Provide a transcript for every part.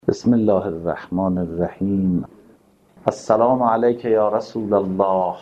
بسم الله الرحمن الرحیم. السلام علیک یا رسول الله،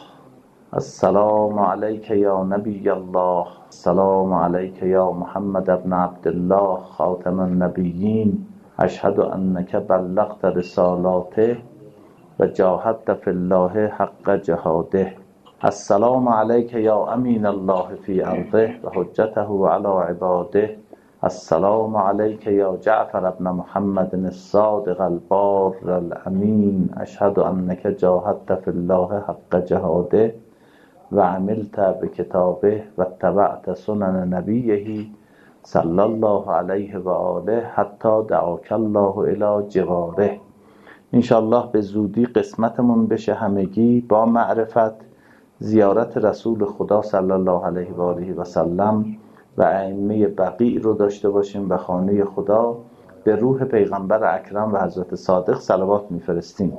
السلام علیک یا نبی الله، السلام علیک یا محمد ابن عبدالله خاتم النبیین. اشهد انک بلغت رسالاته و جاهدت فی الله حق جهاده. السلام علیک یا امین الله فی ارضه و حجته علی عباده. السلام علیک یا جعفر ابن محمد الصادق البار الامین. اشهد انک جاهدت فی الله حق جهاده و عملت بکتابه و اتبعت سنن نبیه صلی الله علیه و آله حتی دعاک الله الی جواره. انشاءالله به زودی قسمتمون بشه همگی با معرفت زیارت رسول خدا صلی الله علیه و آله و سلم و ائمه بقیع رو داشته باشیم و خانه خدا به روح پیغمبر اکرم و حضرت صادق صلوات میفرستیم.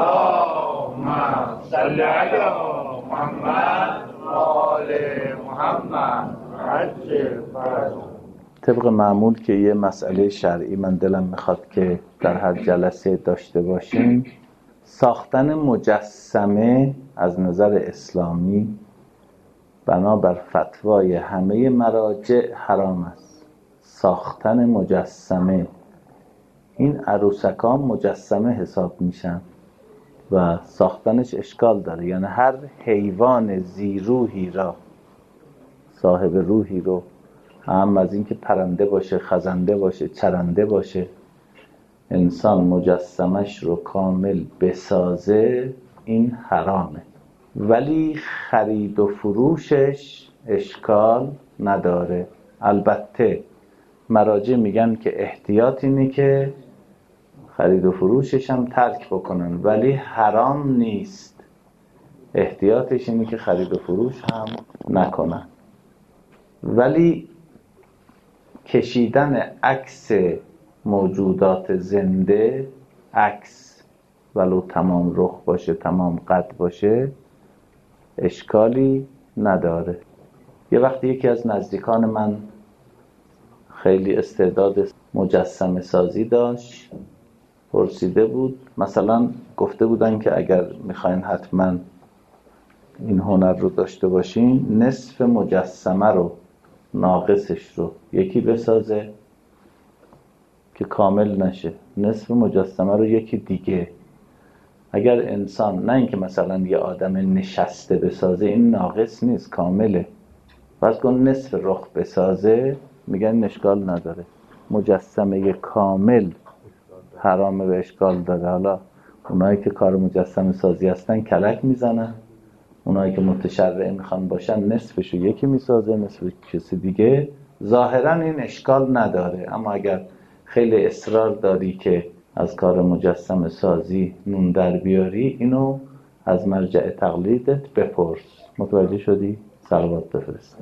اللهم صل علی محمد و آل محمد. عجل فرج. طبق معمول که یه مسئله شرعی من دلم میخواد که در هر جلسه داشته باشیم، ساختن مجسمه از نظر اسلامی بنابر فتوای همه مراجع حرام است. ساختن مجسمه، این عروسکان مجسمه حساب میشن و ساختنش اشکال داره. یعنی هر حیوان ذی‌روحی را، صاحب روحی رو، هم از این که پرنده باشه، خزنده باشه، چرنده باشه، انسان مجسمش رو کامل بسازه، این حرامه. ولی خرید و فروشش اشکال نداره. البته مراجع میگن که احتیاط اینه که خرید و فروشش هم ترک بکنن، ولی حرام نیست. احتیاطش اینه که خرید و فروش هم نکنن. ولی کشیدن عکس موجودات زنده، عکس ولو تمام رخ باشه، تمام قد باشه، اشکالی نداره. یه وقتی یکی از نزدیکان من خیلی استعداد مجسمه سازی داشت، پرسیده بود، مثلا گفته بودن که اگر میخواین حتما این هنر رو داشته باشین، نصف مجسمه رو، ناقصش رو یکی بسازه که کامل نشه، نصف مجسمه رو یکی دیگه. اگر انسان، نه اینکه مثلا یه آدم نشسته بسازه، این ناقص نیست، کامله. پس کن نصف رخ بسازه، میگن اشکال نداره. مجسمه کامل حرامه و اشکال داره. حالا اونایی که کار مجسمه سازی هستن کلک میزنن، اونایی که متشرع میخوان باشن نصفشو یکی میسازه، نصف کسی دیگه. ظاهرا این اشکال نداره، اما اگر خیلی اصرار داری که از کار مجسمه سازی نون در بیاری، اینو از مرجع تقلیدت بپرس. متوجه شدی؟ صلوات بفرست.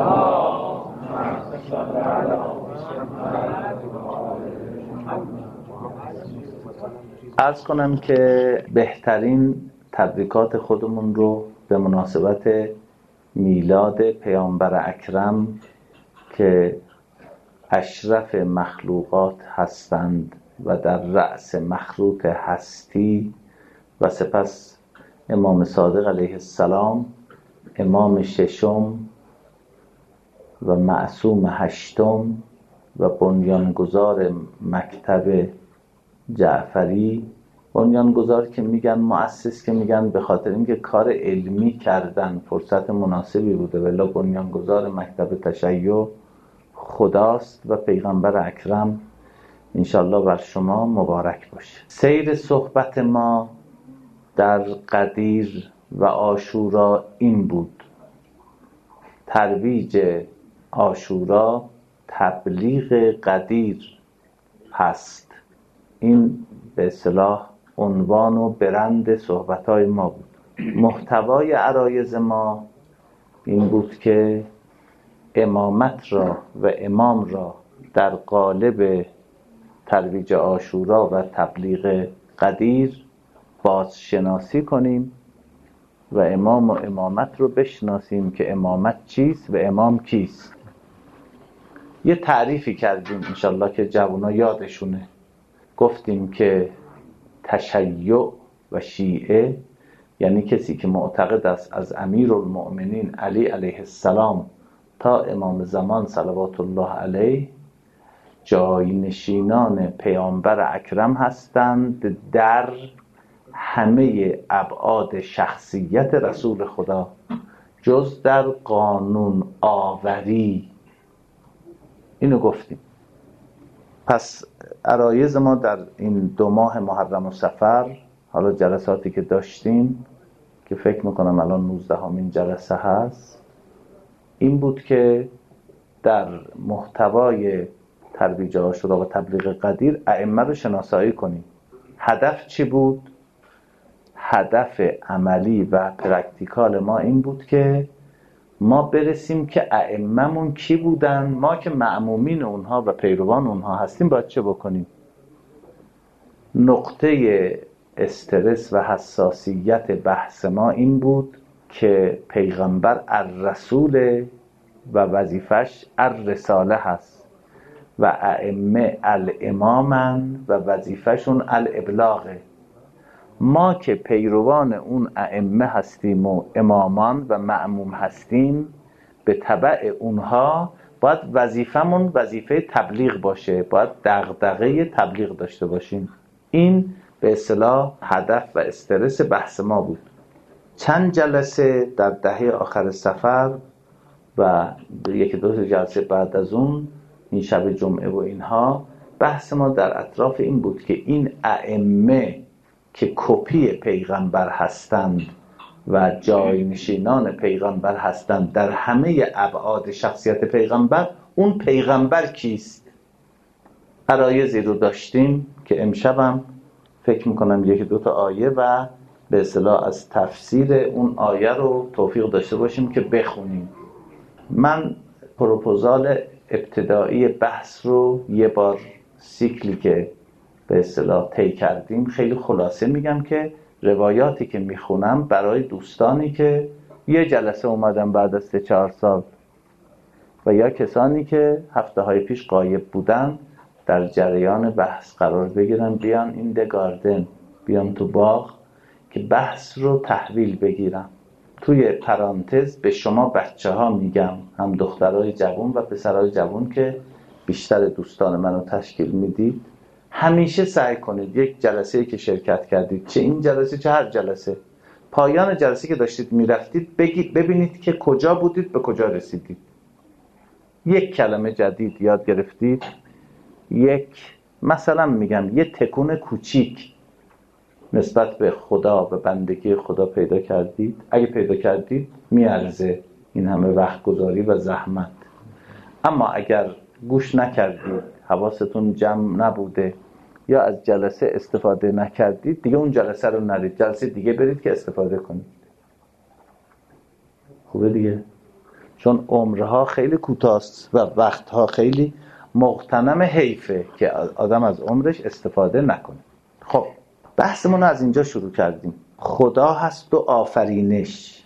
عرض کنم که بهترین تبریکات خودمون رو به مناسبت میلاد پیامبر اکرم که اشرف مخلوقات هستند و در رأس مخروط هستی، و سپس امام صادق علیه السلام امام ششم و معصوم هشتم و بنیانگذار مکتب جعفری. بنیانگذار که میگن، مؤسس که میگن، به خاطر اینکه کار علمی کردن، فرصت مناسبی بوده. ولی بنیانگذار مکتب تشیع خداست و پیغمبر اکرم. انشالله بر شما مبارک باشه. سیر صحبت ما در قدیر و عاشورا این بود: ترویج عاشورا تبلیغ قدیر هست. این به اصطلاح عنوان و برند صحبت‌های ما بود. محتوای عرایض ما این بود که امامت را و امام را در قالب ترویج عاشورا و تبلیغ قدیر بازشناسی کنیم و امام و امامت رو بشناسیم که امامت چیست و امام کیست. یه تعریفی کردیم انشالله که جوونا یادشونه. گفتیم که تشیع و شیعه یعنی کسی که معتقد است از امیرالمؤمنین علی علیه السلام تا امام زمان صلوات الله علیه جاینشینان پیامبر اکرم هستند در همه ابعاد شخصیت رسول خدا جز در قانون آوری. اینو گفتیم. پس عرایض ما در این 2 ماه محرم و صفر، حالا جلساتی که داشتیم که فکر میکنم الان 19مین جلسه هست، این بود که در محتوای ترویج عاشورا و تبلیغ قدیر ائمه رو شناسایی کنیم. هدف چی بود؟ هدف عملی و پرکتیکال ما این بود که ما برسیم که ائمه‌مون کی بودن، ما که مأمومین اونها و پیروان اونها هستیم باید چه بکنیم. نقطه استرس و حساسیت بحث ما این بود که پیغمبر الرسول و وظیفش الرساله هست و ائمه الامامن و وظیفشون الابلاغه. ما که پیروان اون ائمه هستیم و امامان و مأموم هستیم، به تبع اونها باید وظیفمون وظیفه تبلیغ باشه، باید دغدغه تبلیغ داشته باشیم. این به اصطلاح هدف و استرس بحث ما بود. چند جلسه در دهه آخر صفر و 1-2 جلسه بعد از اون، این شب جمعه و اینها، بحث ما در اطراف این بود که این ائمه که کپی پیغمبر هستند و جاینشینان پیغمبر هستند در همه ابعاد شخصیت پیغمبر، اون پیغمبر کیست؟ عرایضی رو داشتیم که امشبم فکر میکنم 1-2 تا آیه و به اصطلاح از تفسیر اون آیه رو توفیق داشته باشیم که بخونیم. من پروپوزال ابتدایی بحث رو یه بار سیکلی که به اصطلاح طی کردیم خیلی خلاصه میگم که روایاتی که میخونم برای دوستانی که یه جلسه اومدن بعد از 3-4 سال و یا کسانی که هفته‌های پیش غایب بودن در جریان بحث قرار بگیرن، بیان این گاردن، بیان تو باغ که بحث رو تحویل بگیرم. توی پرانتز به شما بچه ها میگم، هم دخترای جوان و پسرای جوان که بیشتر دوستان منو تشکیل میدید، همیشه سعی کنید یک جلسه‌ای که شرکت کردید، چه این جلسه چه هر جلسه، پایان جلسه که داشتید میرفتید ببینید که کجا بودید به کجا رسیدید. یک کلمه جدید یاد گرفتید، یک مثلا میگم یه تکون کوچیک نسبت به خدا و بندگی خدا پیدا کردید. اگه پیدا کردید میارزه این همه وقت گذاری و زحمت. اما اگر گوش نکردید، حواستون جمع نبوده یا از جلسه استفاده نکردید، دیگه اون جلسه رو نرید، جلسه دیگه برید که استفاده کنید. خوبه دیگه؟ چون عمرها خیلی کوتاست و وقتها خیلی مغتنم، حیفه که آدم از عمرش استفاده نکنه. خب بحثمون رو از اینجا شروع کردیم. خدا هست و آفرینش،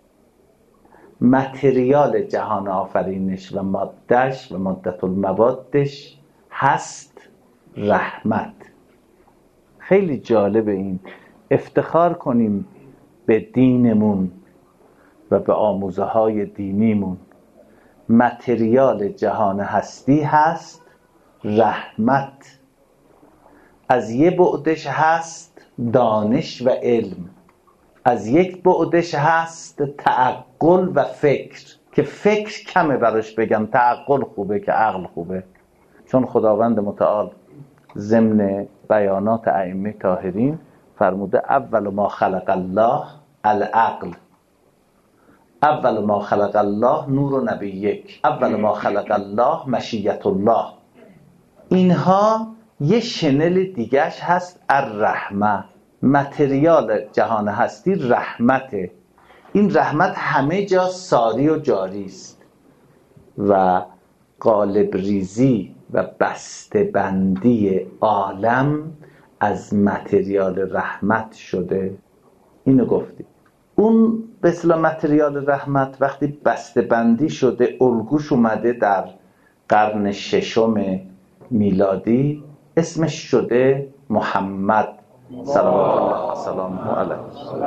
متریال جهان آفرینش و مادهش و مادة الموادش هست رحمت. خیلی جالب این، افتخار کنیم به دینمون و به آموزه های دینیمون. متریال جهان هستی هست رحمت. از یه بعدش هست دانش و علم، از یک بعدش هست تعقل و فکر، که فکر کمه براش بگم، تعقل خوبه که عقل خوبه. چون خداوند متعال ضمن بیانات ائمه طاهرین فرموده اول ما خلق الله العقل، اول ما خلق الله نور نبیک، اول ما خلق الله مشیت الله. اینها یه شنل دیگهش هست الرحمه. متریال جهان هستی رحمته. این رحمت همه جا ساری و جاری است و قالب ریزی و بسته بندی عالم از متریال رحمت شده. اینو گفتیم. اون به اصطلاح متریال رحمت وقتی بسته بندی شده، الگوش اومده در قرن 6 میلادی اسمش شده محمد صلوات الله و سلامه علیه.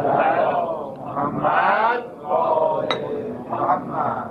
محمد محمد.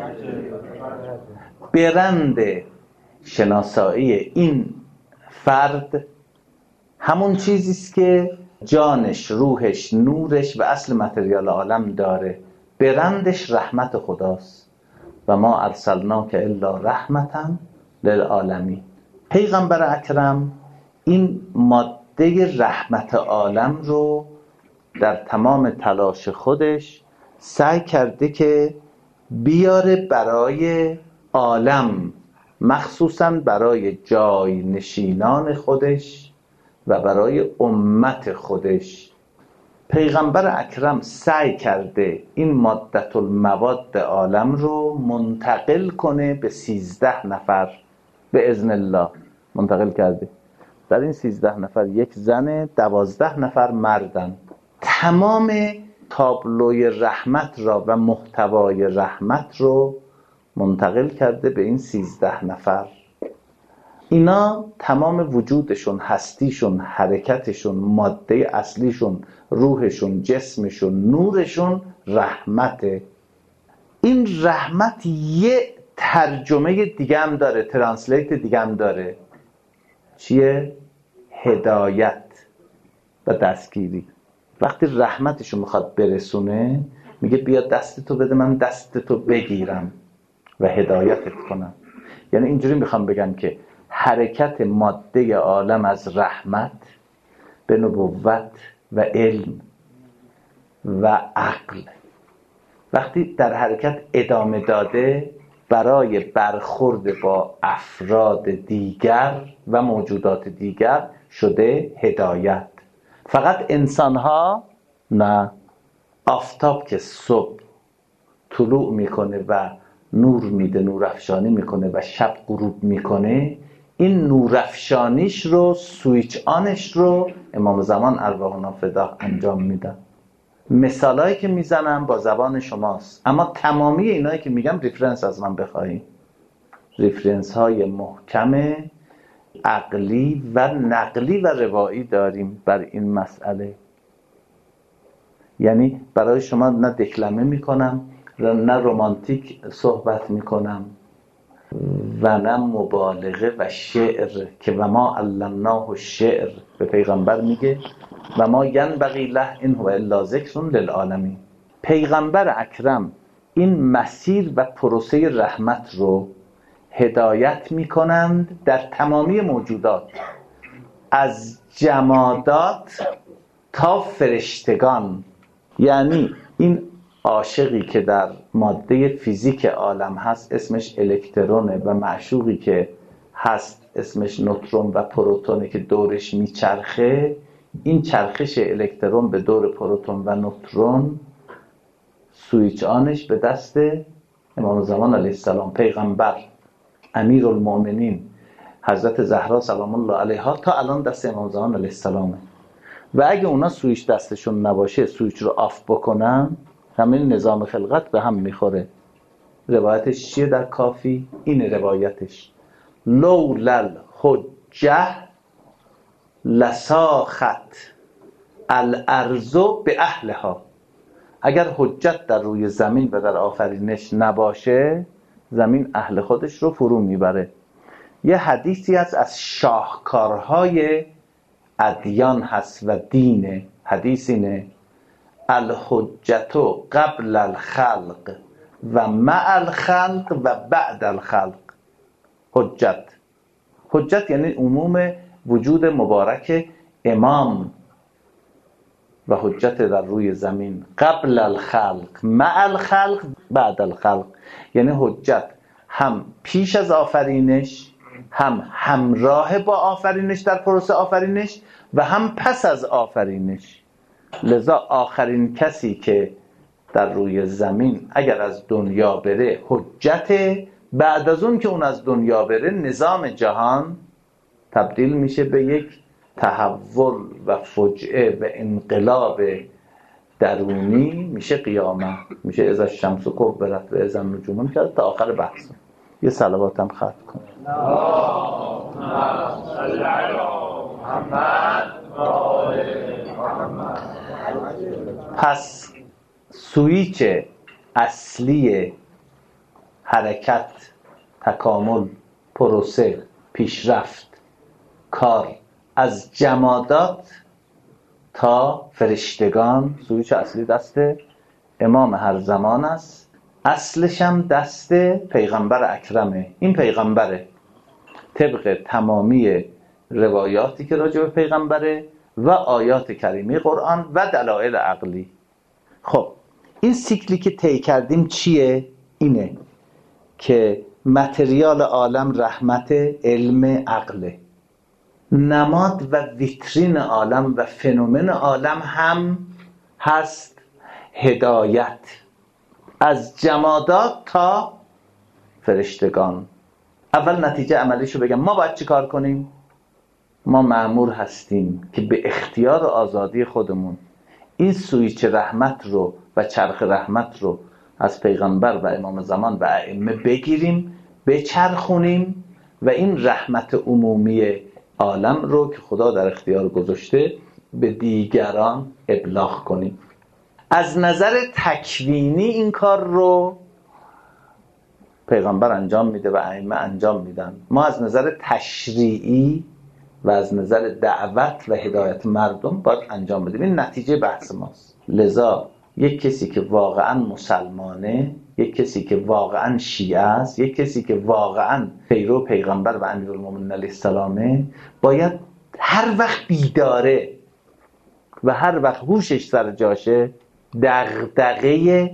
برند شناسایی این فرد همون چیزی است که جانش، روحش، نورش و اصل متریال عالم داره. برندش رحمت خداست. و ما ارسلناک الا رحمتا للعالمین. پیغمبر اکرم این ماده رحمت عالم رو در تمام تلاش خودش سعی کرده که بیاره برای عالم، مخصوصا برای جای نشینان خودش و برای امت خودش. پیغمبر اکرم سعی کرده این مادة المواد عالم رو منتقل کنه به 13 نفر به اذن الله. منتقل کرده. در این 13 نفر یک زن، 12 نفر مردن. تمام تابلوی رحمت را و محتوای رحمت رو منتقل کرده به این 13 نفر. اینا تمام وجودشون، هستیشون، حرکتشون، ماده اصلیشون، روحشون، جسمشون، نورشون رحمته. این رحمت یه ترجمه دیگه هم داره، ترنسلیت دیگه هم داره. چیه؟ هدایت و دستگیری. وقتی رحمتشو میخواد برسونه میگه بیا دستتو بده من دستتو بگیرم و هدایتت کنم. یعنی اینجوری میخوام بگم که حرکت ماده عالم از رحمت به نبوت و علم و عقل وقتی در حرکت ادامه داده برای برخورد با افراد دیگر و موجودات دیگر شده هدایت. فقط انسان‌ها نه. آفتاب که صبح طلوع میکنه و نور میده، نورافشانی میکنه و شب غروب میکنه، این نورافشانیش رو، سویچ آنش رو امام زمان ارواحنا فدا انجام میدن. مثالایی که میزنم با زبان شماست، اما تمامی اینایی که میگم ریفرنس از من بخواهیم، ریفرنس های محکم عقلی و نقلی و روایی داریم بر این مسئله. یعنی برای شما نه دکلمه میکنم نه رمانتیک صحبت میکنم و نه مبالغه و شعر که و ما علمناه الشعر به پیغمبر میگه و ما ینبغی له ان هو الا ذکر للعالمین. پیغمبر اکرم این مسیر و پروسه رحمت رو هدایت میکنند در تمامی موجودات، از جمادات تا فرشتگان. یعنی این عاشقی که در ماده فیزیک عالم هست اسمش الکترونه و معشوقی که هست اسمش نوترون و پروتونه که دورش میچرخه. این چرخش الکترون به دور پروتون و نوترون سویچ آنش به دست امام زمان علیه السلام، پیغمبر، امیر المؤمنین حضرت زهرا سلام الله علیها تا الان دست امام زمان علیه السلامه. و اگه اونا سویچ دستشون نباشه، سویچ رو آف بکنن، همین نظام خلقت به هم میخوره. روایتش چیه در کافی؟ این روایتش لولل حجه لساخت الارض به اهلها. اگر حجت در روی زمین و در آفرینش نباشه، زمین اهل خودش رو فرو میبره. یه حدیثی هست از شاهکارهای ادیان هست و دینه. حدیث اینه الحجت قبل الخلق و مع الخلق و بعد الخلق. حجت یعنی عموم وجود مبارک امام و حجت در روی زمین قبل الخلق مع الخلق بعد الخلق. یعنی حجت هم پیش از آفرینش، هم همراه با آفرینش در پروسه آفرینش و هم پس از آفرینش. لذا آخرین کسی که در روی زمین اگر از دنیا بره حجت، بعد از اون که اون از دنیا بره نظام جهان تبدیل میشه به یک تحول و فجعه و انقلاب درونی، میشه قیامت، میشه اذا الشمس کورت و اذا النجوم انکدرت تا آخر بحث. یه صلواتم ختم کن. اللهم صل علی محمد و آل محمد. پس سویچ اصلی حرکت، تکامل، پروسه، پیشرفت، کار از جمادات تا فرشتگان، سویچ اصلی دست امام هر زمان است. اصلش هم دست پیغمبر اکرمه. این پیغمبره طبق تمامی روایاتی که راجع به پیغمبره و آیات کریمی قرآن و دلایل عقلی. خب این سیکلی که طی کردیم چیه؟ اینه که متریال عالم رحمت، علم، عقله. نماد و ویترین عالم و فنومن عالم هم هست هدایت، از جمادات تا فرشتگان. اول نتیجه عملیشو بگم. ما باید چی کار کنیم؟ ما مأمور هستیم که به اختیار و آزادی خودمون این سویچ رحمت رو و چرخ رحمت رو از پیغمبر و امام زمان و ائمه بگیریم، بچرخونیم و این رحمت عمومی عالم رو که خدا در اختیار گذاشته به دیگران ابلاغ کنیم. از نظر تکوینی این کار رو پیغمبر انجام میده و ائمه انجام میدن. ما از نظر تشریعی و از نظر دعوت و هدایت مردم باید انجام بدیم. این نتیجه بحث ماست. لذا یک کسی که واقعا مسلمانه، یک کسی که واقعا شیعه است، یک کسی که واقعا پیرو پیغمبر و امیرالمومنین علیه السلامه، باید هر وقت بیداره و هر وقت هوشش سر جاشه دغدغه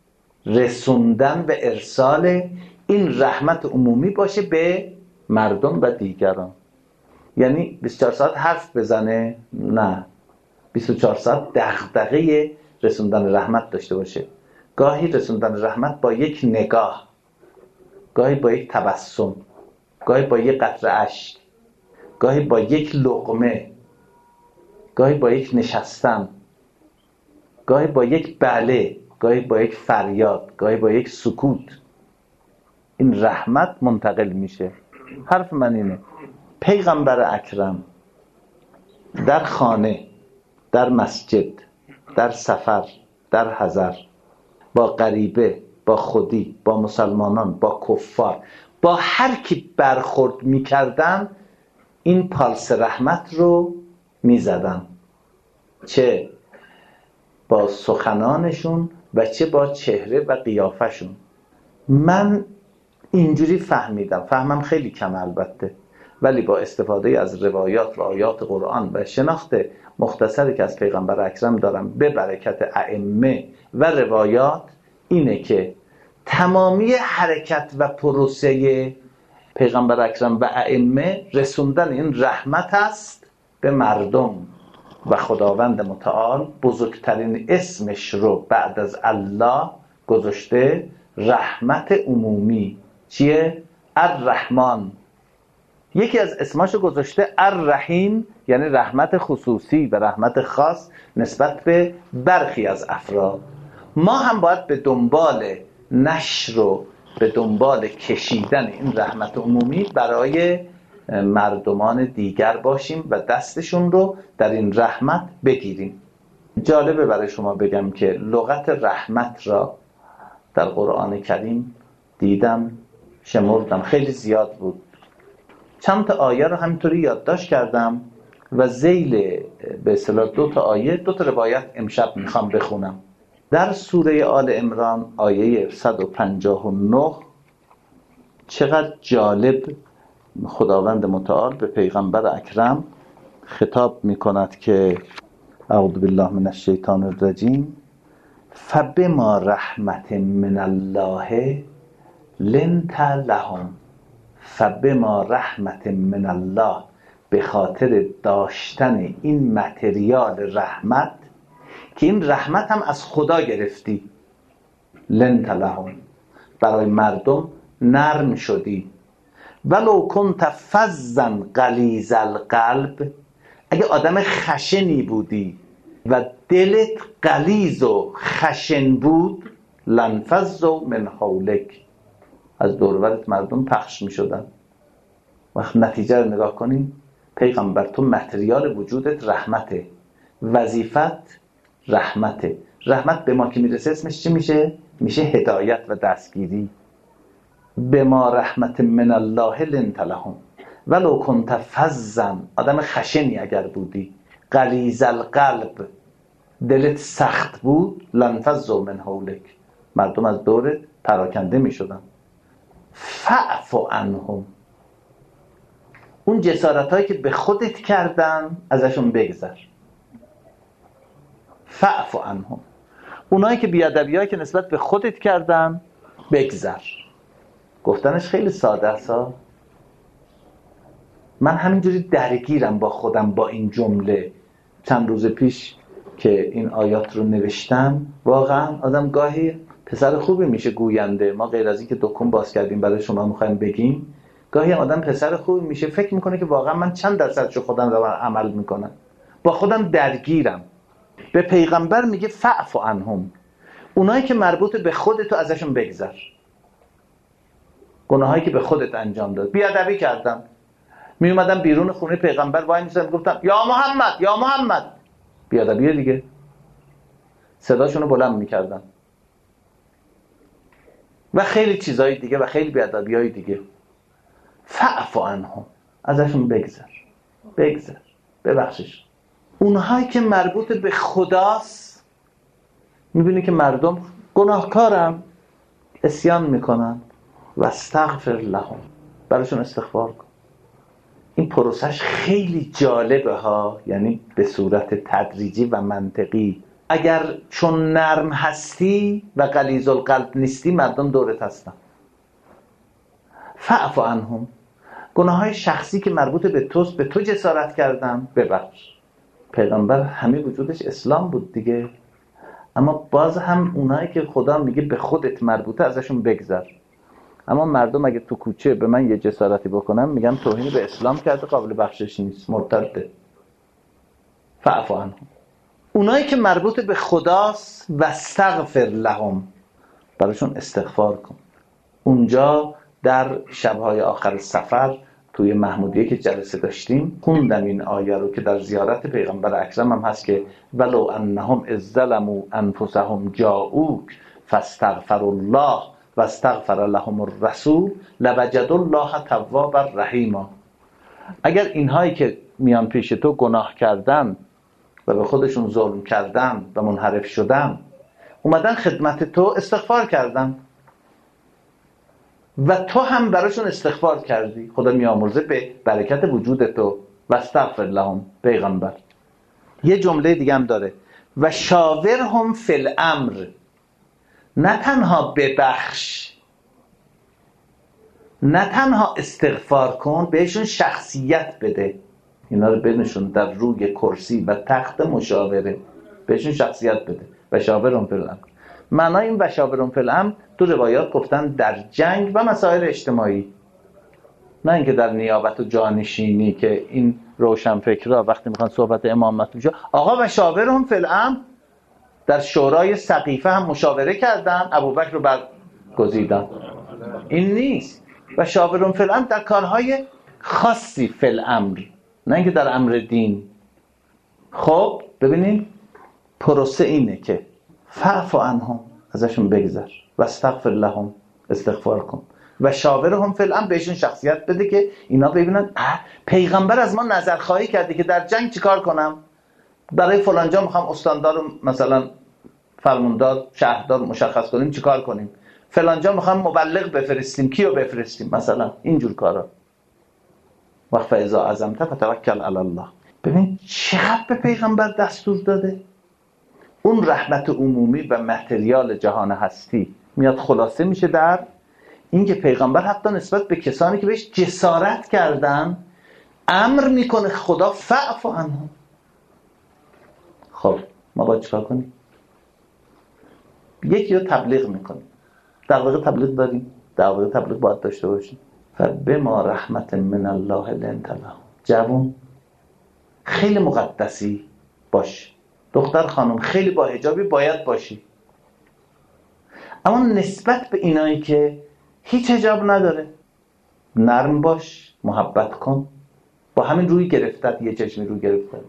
رسوندن و ارسال این رحمت عمومی باشه به مردم و دیگران. یعنی 24 ساعت حرف بزنه؟ نه، 24 ساعت دغدغه رسوندن رحمت داشته باشه. گاهی رسوندن رحمت با یک نگاه، گاهی با یک تبسم، گاهی با یک قطره اشک، گاهی با یک لقمه، گاهی با یک نشستن، گاهی با یک بله، گاهی با یک فریاد، گاهی با یک سکوت. این رحمت منتقل میشه. حرف من اینه، پیغمبر اکرم در خانه، در مسجد، در سفر، در حضر، با غریبه، با خودی، با مسلمانان، با کفار، با هر کی برخورد میکردن این پالس رحمت رو میزدن، چه با سخنانشون و چه با چهره و قیافشون. من اینجوری فهمیدم، فهمم خیلی کم البته، ولی با استفاده از روایات و آیات قرآن و شناخت مختصری که از پیغمبر اکرم دارم به برکت ائمه و روایات، اینه که تمامی حرکت و پروسه پیغمبر اکرم و ائمه رسوندن این رحمت است به مردم و خداوند متعال بزرگترین اسمش رو بعد از الله گذاشته رحمت عمومی. چیه؟ الرحمن. یکی از اسماشو گذاشته الرحیم، یعنی رحمت خصوصی و رحمت خاص نسبت به برخی از افراد. ما هم باید به دنبال نشر و به دنبال کشیدن این رحمت عمومی برای مردمان دیگر باشیم و دستشون رو در این رحمت بگیریم. جالبه برای شما بگم که لغت رحمت را در قرآن کریم دیدم، شمردم، خیلی زیاد بود. چند تا آیه رو همینطوری یادداشت کردم و ذیل به اصطلاح 2 تا آیه، 2 تا روایت امشب میخوام بخونم. در سوره آل عمران آیه 159 چقدر جالب خداوند متعال به پیغمبر اکرم خطاب میکند که اعوذ بالله من الشیطان الرجیم فبما رحمت من الله لنت لهم. فبما رحمت من الله، به خاطر داشتن این متریال رحمت که این رحمت هم از خدا گرفتی، لنت لهم، برای مردم نرم شدی. ولو کنت فظا غلیظ القلب، اگه آدم خشنی بودی و دلت غلیظ و خشن بود، لنفضوا من حولک، از دور و برت مردم پخش می شدن. وقت نتیجه رو نگاه کنیم، پیغمبر تو متریال وجودت رحمته، وظیفت رحمته. رحمت به ما که میرسه اسمش چی میشه؟ میشه هدایت و دستگیری. به ما رحمت من الله لنت لهم ولو کنت فظا، آدم خشنی اگر بودی، غلیظ القلب، دلت سخت بود، لانفضوا من حولک، مردم از دورت پراکنده میشدن. فاعف عنهم، اون جسارت هایی که به خودت کردن ازشون بگذر. فاعف عنهم، اونایی که بیادبی هایی که نسبت به خودت کردن بگذر. گفتنش خیلی ساده است. من همینجوری درگیرم با خودم با این جمله. چند روز پیش که این آیات رو نوشتم، واقعا آدم گاهی پسر خوبی میشه گوینده. ما غیر از این که دکون باز کردیم برای شما میخوایم بگیم، گاهی آدم پسر خوبی میشه فکر میکنه که واقعا من چند درصدشو خودم رو عمل میکنم. با خودم درگیرم. به پیغمبر میگه فاعف عنهم، اونایی که مربوط به خودتو ازشون بگذر. گناهایی که به خودت انجام داد، بیادبی کردم، می اومدم بیرون خونه پیغمبر وای میسادم گفتم یا محمد یا محمد، بیادبیه دیگه، صداشونو بلند میکردم و خیلی چیزای دیگه و خیلی بیادبیای دیگه. فاعف عنهم، ازشون بگذر، ببخشش. اونهایی که مربوط به خداست، میبینی که مردم گناهکارن، عصیان میکنن، و استغفر لهم، براشون استغفار کن. این پروسش خیلی جالبه ها، یعنی به صورت تدریجی و منطقی. اگر چون نرم هستی و غلیظ القلب نیستی، مردم دورت هستن. فاعف عنهم، گناههای شخصی که مربوط به توست، به تو جسارت کردن، ببخش. پیغمبر همه وجودش اسلام بود دیگه، اما باز هم اونایی که خدا میگه به خودت مربوطه ازشون بگذر. اما مردم اگه تو کوچه به من یه جسارتی بکنن، میگم توهین به اسلام کرده، قابل بخشش نیست، مرتده. فاعف عنهم، اونایی که مربوط به خداست، و استغفر لهم، براشون استغفار کن. اونجا در شبهای آخر سفر توی محمودیه که جلسه داشتیم خوندم این آیه رو که در زیارت پیغمبر اکرم هم هست که ولو انهم اذ ظلموا انفسهم جاءوک فاستغفروا الله و استغفر لهم الرسول لوجدوا الله توابا رحیما. اگر اینهایی که میان پیش تو گناه کردن و به خودشون ظلم کردن و منحرف شدن، اومدن خدمت تو استغفار کردن و تو هم براشون استغفار کردی، خدا میامرزه به برکت وجود تو. و استغفر لهم، پیغمبر. یه جمله دیگه هم داره، و شاورهم فی الامر، نه تنها ببخش، نه تنها استغفار کن، بهشون شخصیت بده. اینا رو بنشون در روی کرسی و تخت مشاوره، بهشون شخصیت بده. و شاورهم فی الامر، معنای این و شاورهم فی الامر تو روایات گفتن در جنگ و مسائل اجتماعی، نه اینکه در نیابت و جانشینی که این روشنفکرها وقتی میخوان صحبت امامت بشه، آقا و شاورهم فی الامر. در شورای سقیفه هم مشاوره کردن، ابوبکر رو برگزیدن. این نیست. و شاورهم فی الامر در کارهای خاصی فی الامر، نه اینکه در امر دین. خب ببینید پروسه اینه که فاعف عنهم، ازشون بگذر، و استغفر لهم، استغفار کن، و شاورهم فی الامر، بهشون شخصیت بده که اینا ببینن پیغمبر از ما نظرخواهی کرده که در جنگ چیکار کنم، برای فلان جا میخوام استاندار رو مثلا فرماندار شهردار مشخص کنیم، چیکار کنیم، فلان جا میخوام مبلغ بفرستیم، کیو بفرستیم، مثلا اینجور کارا. وقت فاذا عزمت فتوکل علی الله. ببین چقدر به پیغمبر دستور داده. اون رحمت عمومی و متریال جهان هستی میاد خلاصه میشه در این که پیغمبر حتی نسبت به کسانی که بهش جسارت کردن امر میکنه خدا فاعف عنهم. خب ما باید چیکار کنیم؟ یکی رو تبلیغ میکنیم، در واقع تبلیغ داریم، در واقع تبلیغ باید داشته باشیم. فبما رحمت من الله لنت لهم. جوون خیلی مقدسی باش، دختر خانم خیلی با حجابی باید باشی، اما نسبت به اینایی که هیچ حجاب نداره نرم باش، محبت کن. با همین روی گرفتت، یه چشمی روی گرفتت.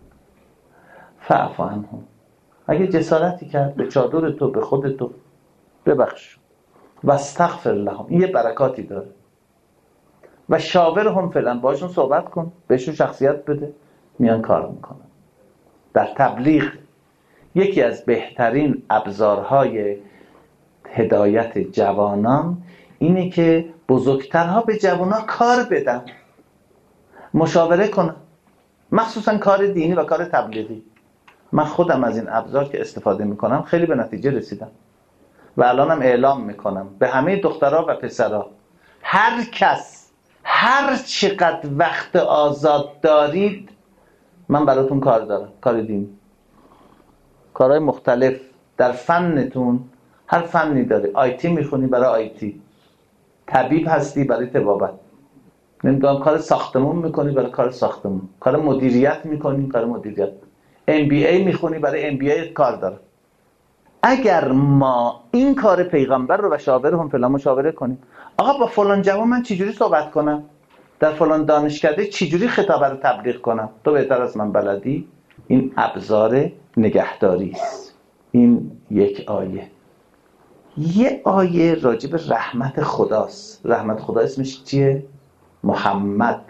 فاعف عنهم، اگه جسارتی کرد به چادر تو، به خود تو، ببخش. و استغفر لهم، این یه برکاتی داره. و شاورهم فعلا، باشون صحبت کن، بهشون شخصیت بده، میان کار میکنن. در تبلیغ یکی از بهترین ابزارهای هدایت جوانان اینه که بزرگترها به جوانان کار بدن، مشاوره کنن، مخصوصا کار دینی و کار تبلیغی. من خودم از این ابزار که استفاده میکنم خیلی به نتیجه رسیدم و الانم اعلام میکنم به همه دخترها و پسرها، هر کس هر چقدر وقت آزاد دارید من براتون کار دارم، کار دینی، کارهای مختلف در فنتون. هر فنی داره، آیتی میخونی برای آیتی، طبیب هستی برای طبابت، نمیدونم کار ساختمون میکنی برای کار ساختمون، کار مدیریت میکنی کار مدیریت، MBA میخونی برای MBA کار داره. اگر ما این کار پیغمبر رو و شاورهم فلان مشاوره کنیم، آقا با فلان جوان من چجوری صحبت کنم، در فلان دانشکده چجوری خطاب رو تبلیغ کنم، تو بهتر از من بلدی. این ابزار نگهداری است. این یک آیه. یه آیه راجع به رحمت خداست. رحمت خدا اسمش چیه؟ محمد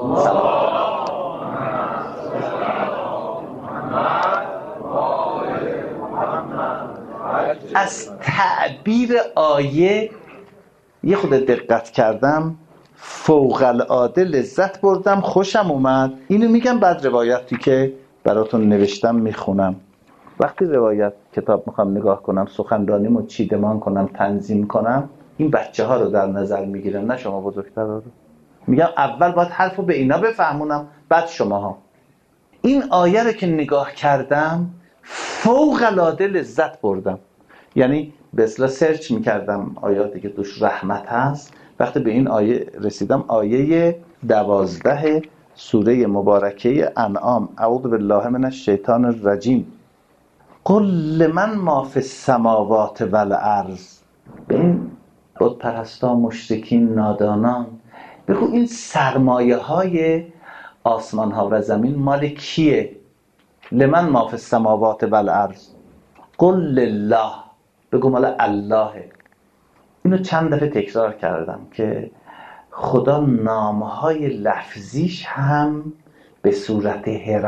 از تعبیر آیه یه خود دقت کردم، فوق العاده لذت بردم، خوشم اومد. اینو میگم بعد روایتی که براتون نوشتم میخونم. وقتی روایت کتاب میخوام نگاه کنم، سخنرانیمو چیدمان کنم، تنظیم کنم، این بچه ها رو در نظر میگیرم، نه شما بزرگتر رو. میگم اول باید حرفو به اینا بفهمونم، بعد شماها. این آیه رو که نگاه کردم فوق العاده لذت بردم. یعنی به اصطلاح سرچ میکردم آیاتی که توش رحمت هست، وقتی به این آیه رسیدم، آیه 12 سوره مبارکه انعام، اعوذ بالله من الشیطان الرجیم، قل لمن ما فی السماوات والارض. به این بت پرستا، مشرکین، نادانان بگو این سرمایه های آسمان ها و زمین مال کیه؟ لمن ما فی السماوات والارض، قل لله، بگو مال اللهه. اینو چند دفعه تکرار کردم که خدا نامهای لفظیش هم به صورت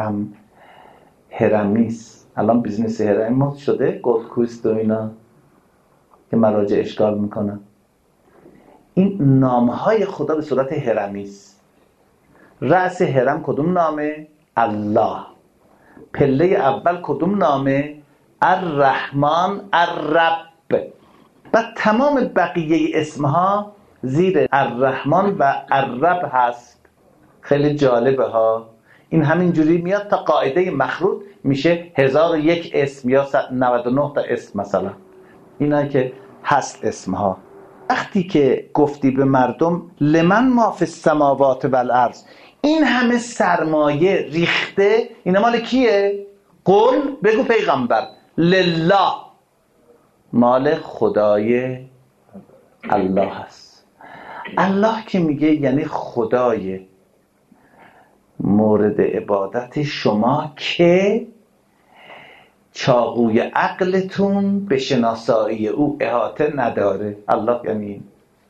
هرمیست. الان بیزنس هرمی مد شده، گلد کوست و اینا که مراجع اشکال میکنن. این نامهای خدا به صورت هرمیست. رأس هرم کدوم نامه؟ الله. پله اول کدوم نامه؟ الرحمن الرب. و تمام بقیه اسمها زیر الرحمن و الرب هست. خیلی جالبه ها. این همینجوری میاد تا قاعده مخروط میشه 1001 اسم یا 99 تا اسم مثلا. اینا که هست اسمها. وقتی که گفتی به مردم لمن ما فی السماوات والارض، این همه سرمایه ریخته، اینا مال کیه؟ قل، بگو پیغمبر، لله، مال خدای الله هست. الله که میگه یعنی خدای مورد عبادت شما که چاقوی عقلتون به شناسایی او احاطه نداره. الله یعنی،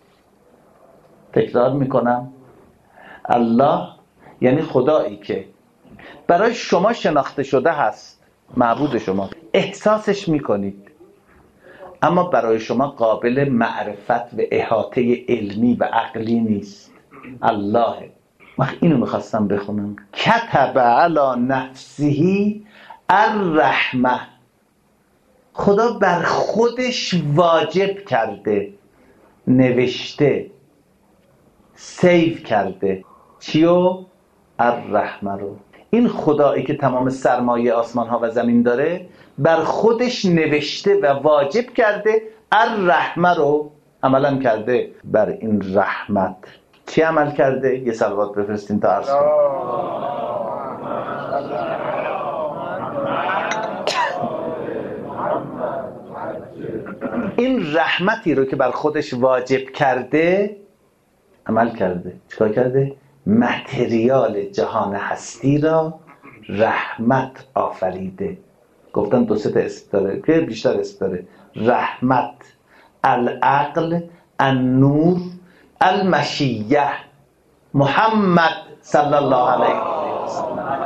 تکرار میکنم، الله یعنی خدایی که برای شما شناخته شده هست، معبود شما، احساسش میکنید، اما برای شما قابل معرفت و احاطه علمی و عقلی نیست. الله. من اینو میخواستم بخونم. کتب علی نفسه الرحمه، خدا بر خودش واجب کرده، نوشته، سیو کرده. چیو؟ الرحمه رو. این خدایی که تمام سرمایه آسمان ها و زمین داره بر خودش نوشته و واجب کرده الرحمه رو عملم کرده. بر این رحمت چی عمل کرده؟ یه صلوات بفرستین تا عرض کنم. این رحمتی رو که بر خودش واجب کرده عمل کرده. چیکار کرده؟ متریال جهان هستی را رحمت آفریده. گفتم 2 تا اسم داره که بیشتر اسم داره. رحمت، العقل، النور، المشیه، محمد صلی الله علیه و سلم.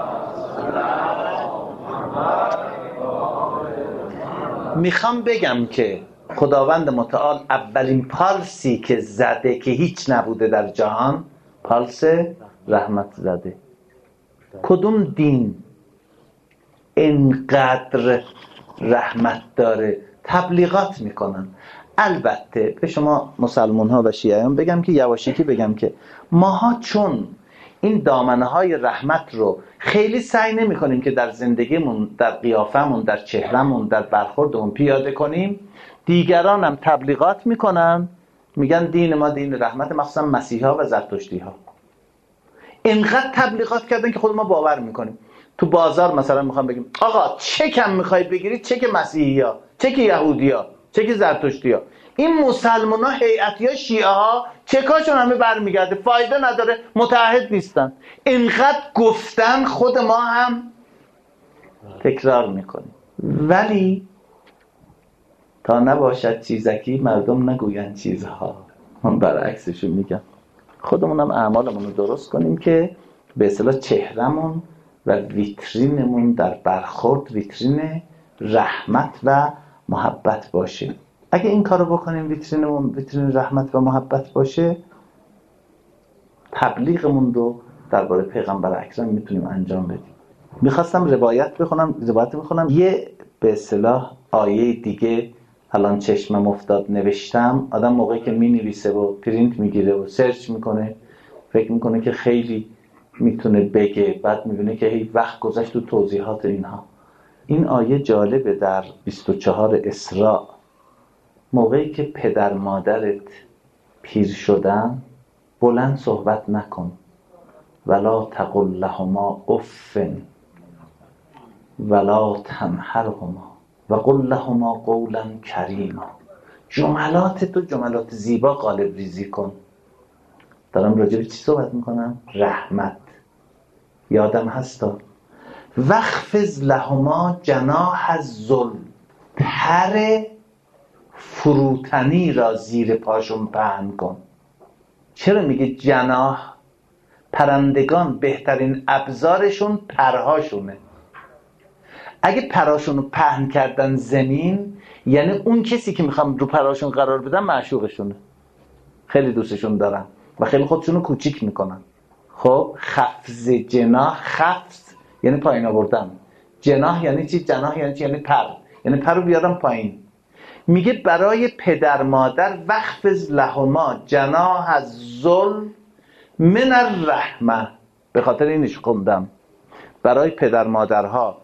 میخوام بگم که خداوند متعال اولین پالسی که زده که هیچ نبوده در جهان، پالس رحمت زده. کدوم دین اینقدر رحمت داره؟ تبلیغات میکنن. البته به شما مسلمان ها و شیعیان بگم که یواشکی بگم که ماها چون این دامنه های رحمت رو خیلی سعی نمی کنیم که در زندگیمون، در قیافمون، در چهرمون، در برخوردمون پیاده کنیم، دیگران هم تبلیغات میکنن، میگن دین ما دین رحمت، مخصوصا مسیحی ها و زرتشتی ها. اینقدر تبلیغات کردن که خود ما باور میکنیم. تو بازار مثلا میخوام بگیم آقا چکم میخوای بگیری، چک مسیحی ها، چک یهودی ها، چک زرتشتی ها. این مسلمان ها، هیئتی ها، شیعه ها، چکاشون همه برمیگرده، فایده نداره، متعهد نیستن. اینقدر گفتن خود ما هم تکرار میکنیم. ولی تا نباشد چیزکی مردم نگوین چیزها. من برعکسشو میگم. خودمون هم اعمالمون رو درست کنیم که به اصطلاح چهرمون و ویترینمون در برخورد ویترین رحمت و محبت باشه. اگه این کارو بکنیم، ویترینمون ویترین رحمت و محبت باشه، تبلیغمون رو درباره پیغمبر اکرم میتونیم انجام بدیم. میخواستم روایت بخونم. یه به اصطلاح آیه دیگه الان چشمم افتاد، نوشتم. آدم موقعی که مینویسه و پرینت میگیره و سرچ میکنه، فکر میکنه که خیلی میتونه بگه، بعد میبینه که هی وقت گذشت تو توضیحات اینها. این آیه جالبه. در 24 اسراء موقعی که پدر مادرت پیر شدن، بلند صحبت نکن. ولا تقل لهما اف ولا تنهرهما وقل لهما قولا کریما. جملات تو جملات زیبا قالب ریزی کن. دارم راجع به چی صحبت میکنم؟ رحمت. یادم هستا وخفض لهما جناح الذل، پر فروتنی را زیر پاشون پهن کن. چرا میگه جناح؟ پرندگان بهترین ابزارشون پرهاشونه. اگه پرهاشون رو پهن کردن زمین، یعنی اون کسی که میخوام رو پرهاشون قرار بدن معشوقشونه، خیلی دوستشون دارن و خیلی خودشون رو کوچیک میکنن. خب خفض جناح، خفض یعنی پایین آوردن. جناح یعنی چی؟ جناح یعنی چی؟ یعنی پر، یعنی پر رو بیارم پایین. میگه برای پدر مادر وخفض لهما جناح الذل من الرحمه. به خاطر اینش خوندم. برای پدر مادرها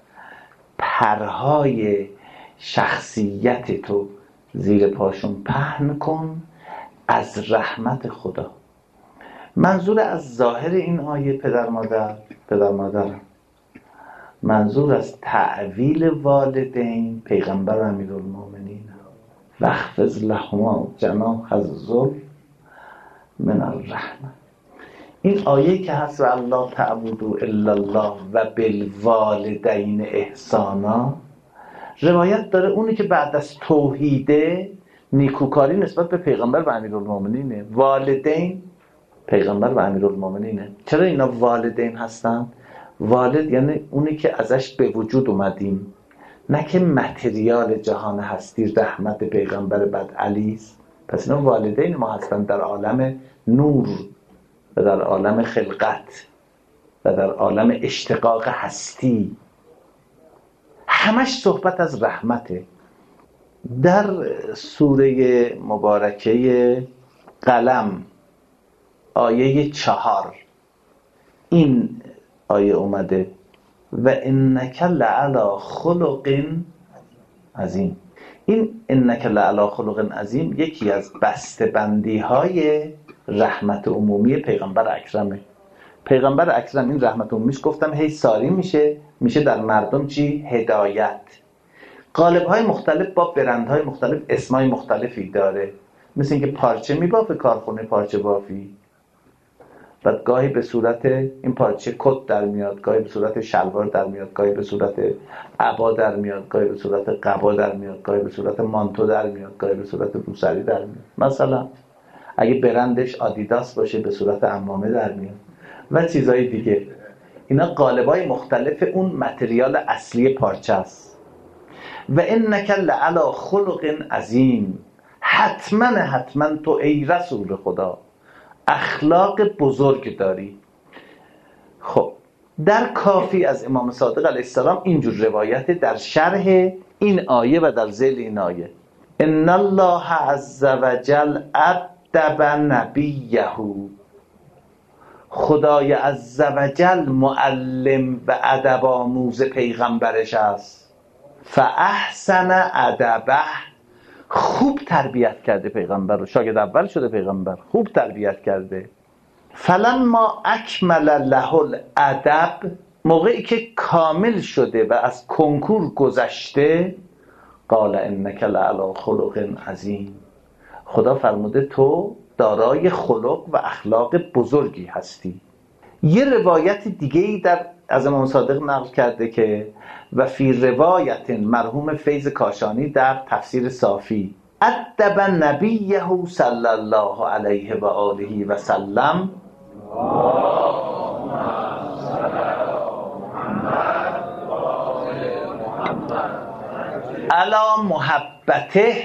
پرهای شخصیت تو زیر پاشون پهن کن از رحمت خدا. منظور از ظاهر این آیه پدر مادر، منظور از تعویل والدین پیغمبر امیرالمومنین وخفض لهما جناح الذل من الرحمه. این آیه که هست و الله تعبدوا الا الله و بالوالدین احسانا، روایت داره اونی که بعد از توحیده نیکوکاری نسبت به پیغمبر و امیرالمومنینه. والدین پیغمبر و امیرالمومنینه. چرا اینا والدین هستن؟ والد یعنی اونی که ازش به وجود اومدیم، نه که متریال جهان هستی رحمت پیغمبر بعد علی است. پس اینا والدین ما هستن در عالم نور و در عالم خلقت و در عالم اشتقاق هستی. همش صحبت از رحمته. در سوره مبارکه قلم آیه 4 این آیه اومده و انک لعلی خلق عظیم. این انک لعلی خلق عظیم یکی از بسته‌بندی های رحمت عمومی پیغمبر اکرمه. پیغمبر اکرم این رحمت عمومیش گفتم هی ساری میشه در مردم چی؟ هدایت. قالب‌های مختلف با برندهای مختلف اسمای مختلفی داره. مثل اینکه پارچه میبافه کارخونه پارچه بافی، بعد گاهی به صورت این پارچه کت در میاد، گاهی به صورت شلوار در میاد، گاهی به صورت عبا در میاد، گاهی به صورت قبا در میاد، گاهی به صورت مانتو در میاد، گاهی به صورت روسری در میاد. مثلا اگه برندش آدیداس باشه به صورت عمامه در میاد و چیزهای دیگه. اینا قالبای مختلف اون متریال اصلی پارچه است. و انک لعلی خلق عظیم، حتما تو ای رسول خدا اخلاق بزرگ داری. خب در کافی از امام صادق علیه السلام اینجور روایت در شرح این آیه و در ذیل این آیه: ان الله عز وجل ادب نبیه، خدای عز وجل معلم و ادب آموز پیغمبرش است. فاحسن ادبه، خوب تربیت کرده پیغمبر رو، شاگرد اول شده پیغمبر، خوب تربیت کرده. فلما اکمل له الادب، موقعی که کامل شده و از کنکور گذشته، قال انک لعلی خلق عظیم، خدا فرموده تو دارای خلق و اخلاق بزرگی هستی. یه روایت دیگه‌ای از امام صادق نقل کرده که و فی روایت مرحوم فیض کاشانی در تفسیر صافی: ادب نبیه صلی الله علیه و آله و سلم علی محبته،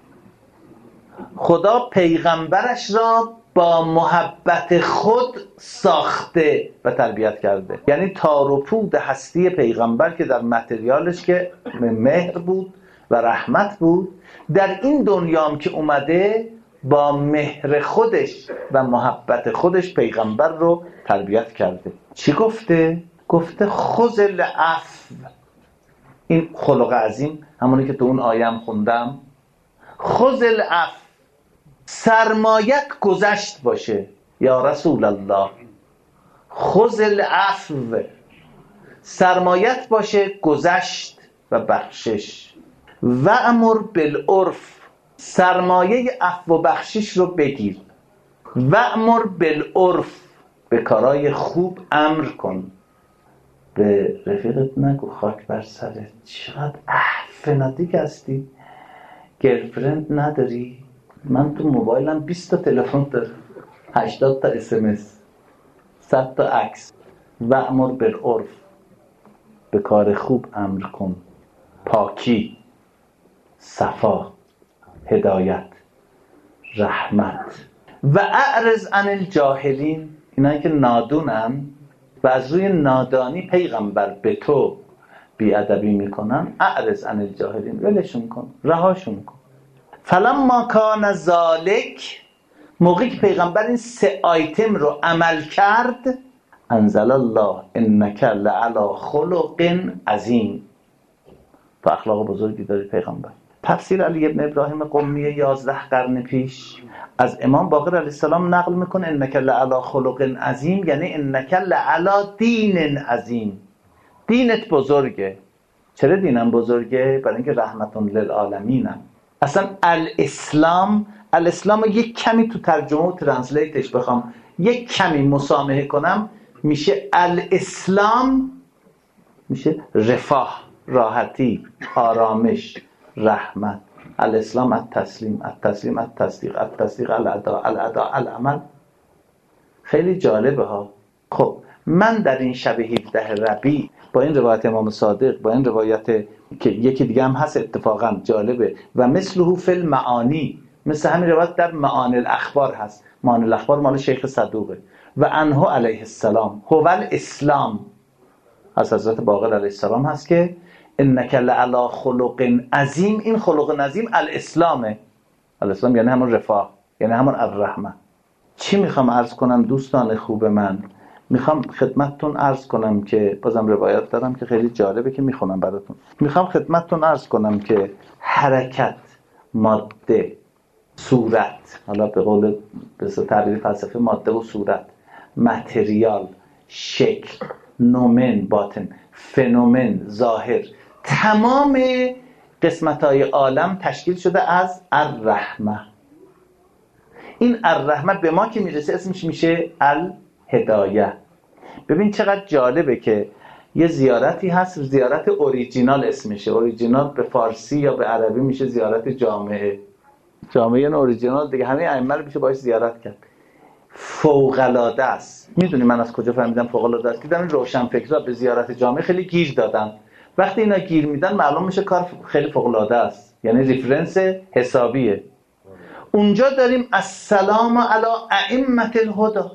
خدا پیغمبرش را با محبت خود ساخته و تربیت کرده. یعنی تار و پود هستی پیغمبر که در متریالش که مهر بود و رحمت بود، در این دنیام که اومده با مهر خودش و محبت خودش پیغمبر رو تربیت کرده. چی گفته؟ گفته خذ العفو. این خلق عظیم همونی که تو اون آیه خوندم. خذ العفو، سرمایت گذشت باشه یا رسول الله. خذ العفو، سرمایت باشه گذشت و بخشش. و امر بالعرف، سرمایه عفو و بخشش رو بگیر. و امر بالعرف، به کارهای خوب امر کن. به رفیقت نگو خاک بر سرت، چقدر فناتیک هستی، گرلفرند نداری؟ من تو موبایلم 20 تا تلفن دارم، 80 تا SMS، 100 تا عکس. و امر بالعرف، به کار خوب امر کن. پاکی، صفا، هدایت، رحمت. و اعرض عن الجاهلین، اینایی که نادونن و از روی نادانی پیغمبر به تو بیادبی میکنن، اعرض عن الجاهلین، ولشون کن، رهاشون کن. فلما کان ذالک، موقعی که پیغمبر این 3 آیتم رو عمل کرد، انزل الله انک لعلی خلق عظیم، و اخلاق بزرگی داری پیغمبر. تفسیر علی ابن ابراهیم قمی 11 قرن پیش از امام باقر علیه السلام نقل میکنه انک لعلی خلق عظیم، یعنی انک لعلی دین عظیم، دینت بزرگه. چرا دینم بزرگه؟ برای اینکه رحمتون للعالمینم. اصلا الاسلام رو یک کمی تو ترجمه و ترنسلیتش بخوام یک کمی مسامحه کنم، میشه الاسلام، میشه رفاه، راحتی، آرامش، رحمت. الاسلام التسلیم، التسلیم التصدیق، التصدیق الاداء، الاداء العمل. خیلی جالبه ها. خب من در این شب 17 ربیع با این روایت امام صادق، با این روایت که یکی دیگه هم هست اتفاقا جالبه و مثله فی المعانی، مثل همین روایت در معانی الاخبار هست. معانی الاخبار مال شیخ صدوقه. و عنه علیه السلام هو الاسلام، از حضرت باقر علیه السلام هست که انک لعلی خلق عظیم. این خلق عظیم الاسلامه. الاسلام یعنی همون رفاه، یعنی همون الرحمه. چی میخوام عرض کنم دوستان خوب من؟ میخوام خدمتتون عرض کنم که بازم روایت دارم که خیلی جالبه که میخونم براتون. میخوام خدمتتون عرض کنم که حرکت، ماده، صورت، حالا به قول به تعبیر فلسفه ماده و صورت، متریال، شکل، نومن باطن، فنومن ظاهر، تمام قسمت‌های عالم تشکیل شده از الرحمه. این الرحمه به ما که میرسه اسمش میشه هدایه. ببین چقدر جالبه که یه زیارتی هست، زیارت اوریجینال اسمشه. اوریجینال به فارسی یا به عربی میشه زیارت جامعه. جامعه یعنی اوریجینال دیگه، همه ائمه رو میشه باهاش زیارت کرد. فوق‌العاده است. میدونی من از کجا فهمیدم فوق‌العاده است؟ دیدم این روشنفکرا به زیارت جامعه خیلی گیر دادن. وقتی اینا گیر میدن معلوم میشه کار خیلی فوق‌العاده است، یعنی ریفرنس حسابیه. اونجا داریم السلام علی ائمة الهدی،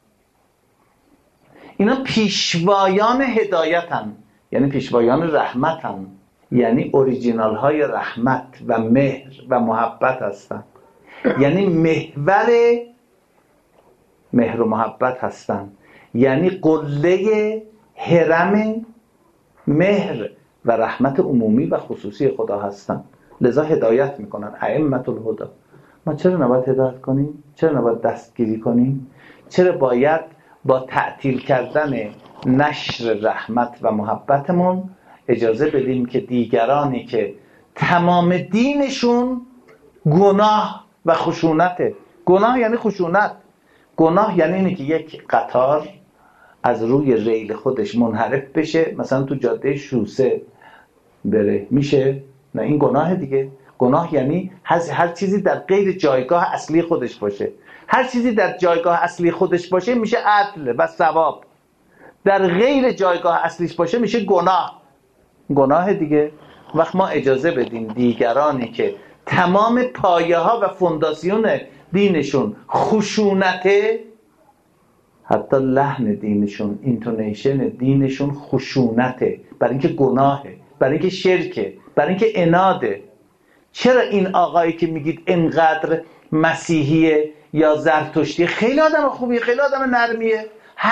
اینا پیشوایان هدایتن، یعنی پیشوایان رحمتن، یعنی اوریجینال های رحمت و مهر و محبت هستن، یعنی محور مهر و محبت هستن، یعنی قله هرم مهر و رحمت عمومی و خصوصی خدا هستن. لذا هدایت میکنن ائمة الهدی. ما چرا نباید هدایت کنیم؟ چرا نباید دستگیری کنیم؟ چرا باید با تعطیل کردن نشر رحمت و محبتمون اجازه بدیم که دیگرانی که تمام دینشون گناه و خشونته. گناه یعنی خشونت. گناه یعنی اینه که یک قطار از روی ریل خودش منحرف بشه، مثلا تو جاده شوسه بره، میشه؟ نه، این گناه دیگه. گناه یعنی هر چیزی در غیر جایگاه اصلی خودش باشه. هر چیزی در جایگاه اصلی خودش باشه میشه عدل و ثواب، در غیر جایگاه اصلیش باشه میشه گناه دیگه. وقت ما اجازه بدیم دیگرانی که تمام پایه ها و فونداسیون دینشون خشونته، حتی لحن دینشون، اینتونیشن دینشون خشونته، برای اینکه گناهه، برای اینکه شرکه، برای اینکه عناده. چرا این آقایی که میگید انقدر مسیحیه یا زرتشتی، خیلی آدم خوبیه، خیلی آدم نرمیه،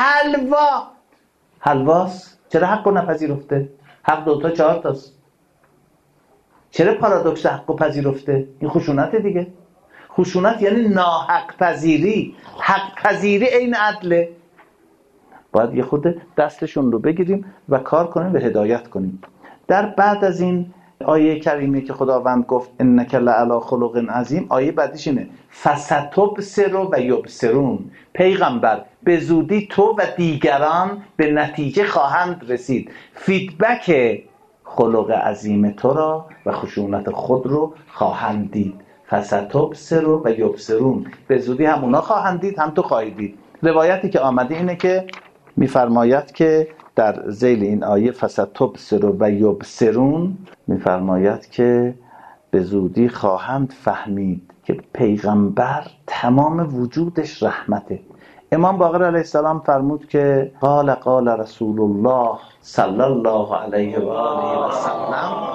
حلواست، چرا حقو نپذیرفته؟ حق 2 تا 4 تاست. چرا پارادوکس حقو پذیرفته؟ این خشونت دیگه. خشونت یعنی ناحق پذیری. حق پذیری این عدله. باید یه خود دستشون رو بگیریم و کار کنیم و هدایت کنیم. در بعد از این آیه کریمه که خداوند گفت انک لعلی خلق عظیم، آیه بعدیش اینه فستبصر و یبصرون. پیغمبر به زودی تو و دیگران به نتیجه خواهند رسید، فیدبک خلق عظیم تو را و خشونت خود رو خواهند دید. فستبصر و یبصرون، به زودی هم اونا خواهند دید هم تو خواهی دید. روایتی که آمده اینه که میفرماید که در ذیل این آیه فستبصر و یبصرون میفرماید که به زودی خواهند فهمید که پیغمبر تمام وجودش رحمته. امام باقر علیه السلام فرمود که قال رسول الله صلی الله علیه و آله و سلم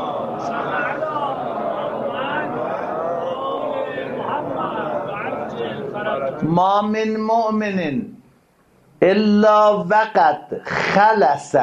ما من مؤمن الا وقد خلص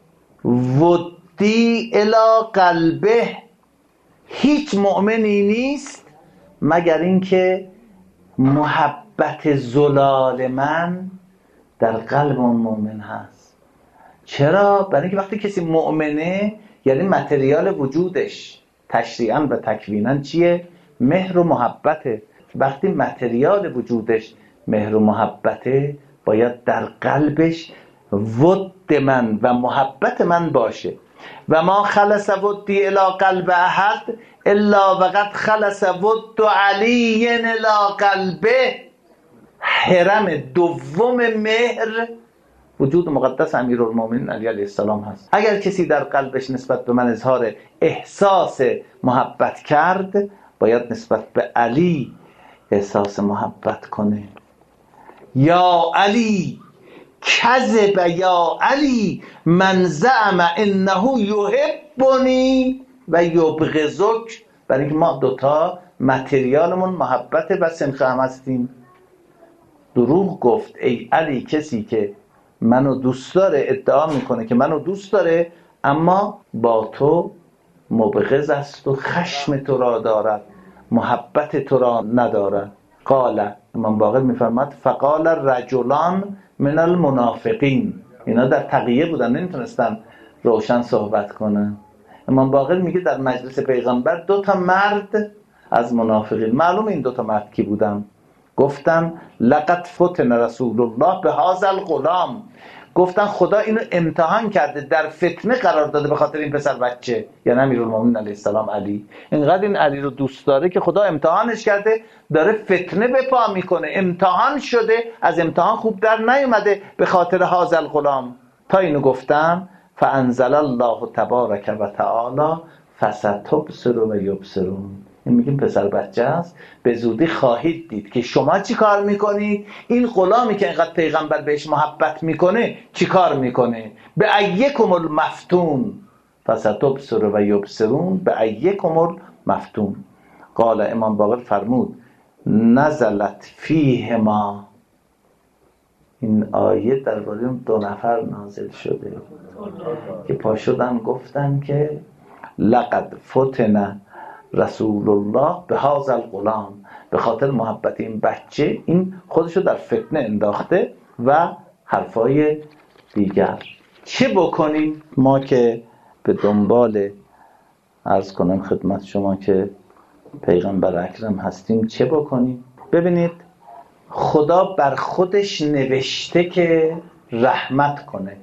ودی الی قلبه. هیچ مؤمنی نیست مگر اینکه محبت زلال من در قلب اون مؤمن هست. چرا؟ برای اینکه وقتی کسی مؤمنه یعنی متریال وجودش تشریعاً و تکویناً چیه؟ مهر و محبته. وقتی متریال وجودش مهر و محبته، باید در قلبش ود من و محبت من باشه. و ما خلص ودی الی قلب احد الا وقد خلص ود علی الی قلبه. حرم دوم مهر وجود مقدس امیرالمومنین علی علیه السلام هست. اگر کسی در قلبش نسبت به من اظهار احساس محبت کرد، باید نسبت به علی احساس محبت کنه. یا علی کذب یا علی من زعم انه یحبنی و یبغضک. برای اینکه ما دوتا متریالمون محبت و سنخ هم هستیم. دروغ گفت ای علی کسی که منو دوست داره، ادعا میکنه که منو دوست داره، اما با تو مبغض است و خشم تو را دارد، محبت تو را ندارد. قال، امام باقر میفرماد فقال رجلان من المنافقین. اینا در تقیه بودن، نمیتونستن روشن صحبت کنن. امام باقر میگه در مجلس پیغمبر 2 تا مرد از منافقین، معلومه این 2 تا مرد کی بودن؟ گفتن لقد فتن رسول الله به هذا الغلام، گفتن خدا اینو امتحان کرده، در فتنه قرار داده به خاطر این پسر بچه، یعنی امیرالمومنین علیه السلام علی. اینقدر این علی رو دوست داره که خدا امتحانش کرده، داره فتنه به پا میکنه، امتحان شده، از امتحان خوب در نیومده به خاطر هذا الغلام. تا اینو گفتن فانزل الله تبارک و تعالی فستبصر و یبصرون. این میگیم پسر بچه است، به زودی خواهید دید که شما چی کار میکنید، این غلامی که اینقدر پیغمبر بهش محبت میکنه چی کار میکنه. به ایکم المفتون فستبصر و یبصرون، به ایکم المفتون. قال امام باقر فرمود نزلت فیهما، این آیه درباره اون 2 نفر نازل شده که پا شدن گفتن که لقد فتن رسول الله به هذا الغلام، به خاطر محبت این بچه این خودشو در فتنه انداخته و حرفای دیگر. چه بکنیم ما که به دنبال عرض کنم خدمت شما که پیغمبر اکرم هستیم؟ چه بکنیم؟ ببینید خدا بر خودش نوشته که رحمت کنه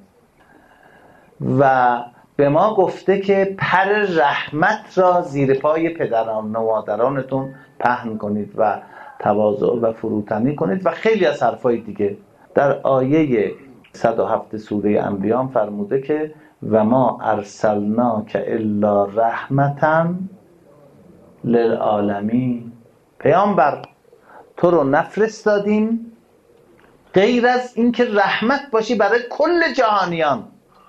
و به ما گفته که پر رحمت را زیر پای پدران و مادرانتون پهن کنید و تواضع و فروتنی کنید و خیلی از حرفای دیگه. در آیه 107 سوره انبیاء فرموده که و ما ارسلناک الا رحمتا للعالمین، پیامبر تو رو نفرستادیم غیر از اینکه رحمت باشی برای کل جهانیان.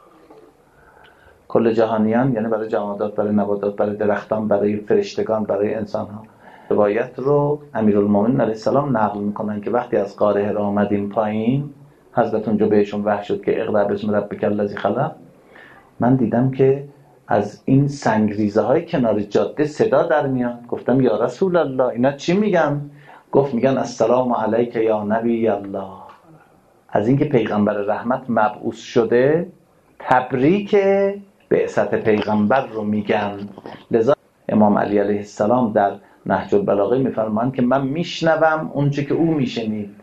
کل جهانیان یعنی برای جمادات، برای نباتات، برای درختان، برای فرشتگان، برای انسان ها. روایت رو امیرالمومنین علیه السلام نقل میکنن که وقتی از غار حرا آمدیم پایین، حضرت اونجا بهشون وحی شد که اقرأ باسم ربک الذی خلق. من دیدم که از این سنگریزه های کنار جاده صدا در میاد. گفتم یا رسول الله اینا چی میگن؟ گفت میگن السلام علیک یا نبی الله، از اینکه پیغمبر رحمت مبعوث شده، تبریک بعثت پیغمبر رو میگن. لذا امام علی علیه السلام در نهج البلاغه میفرمایند که من میشنوم اونچه که او میشنید،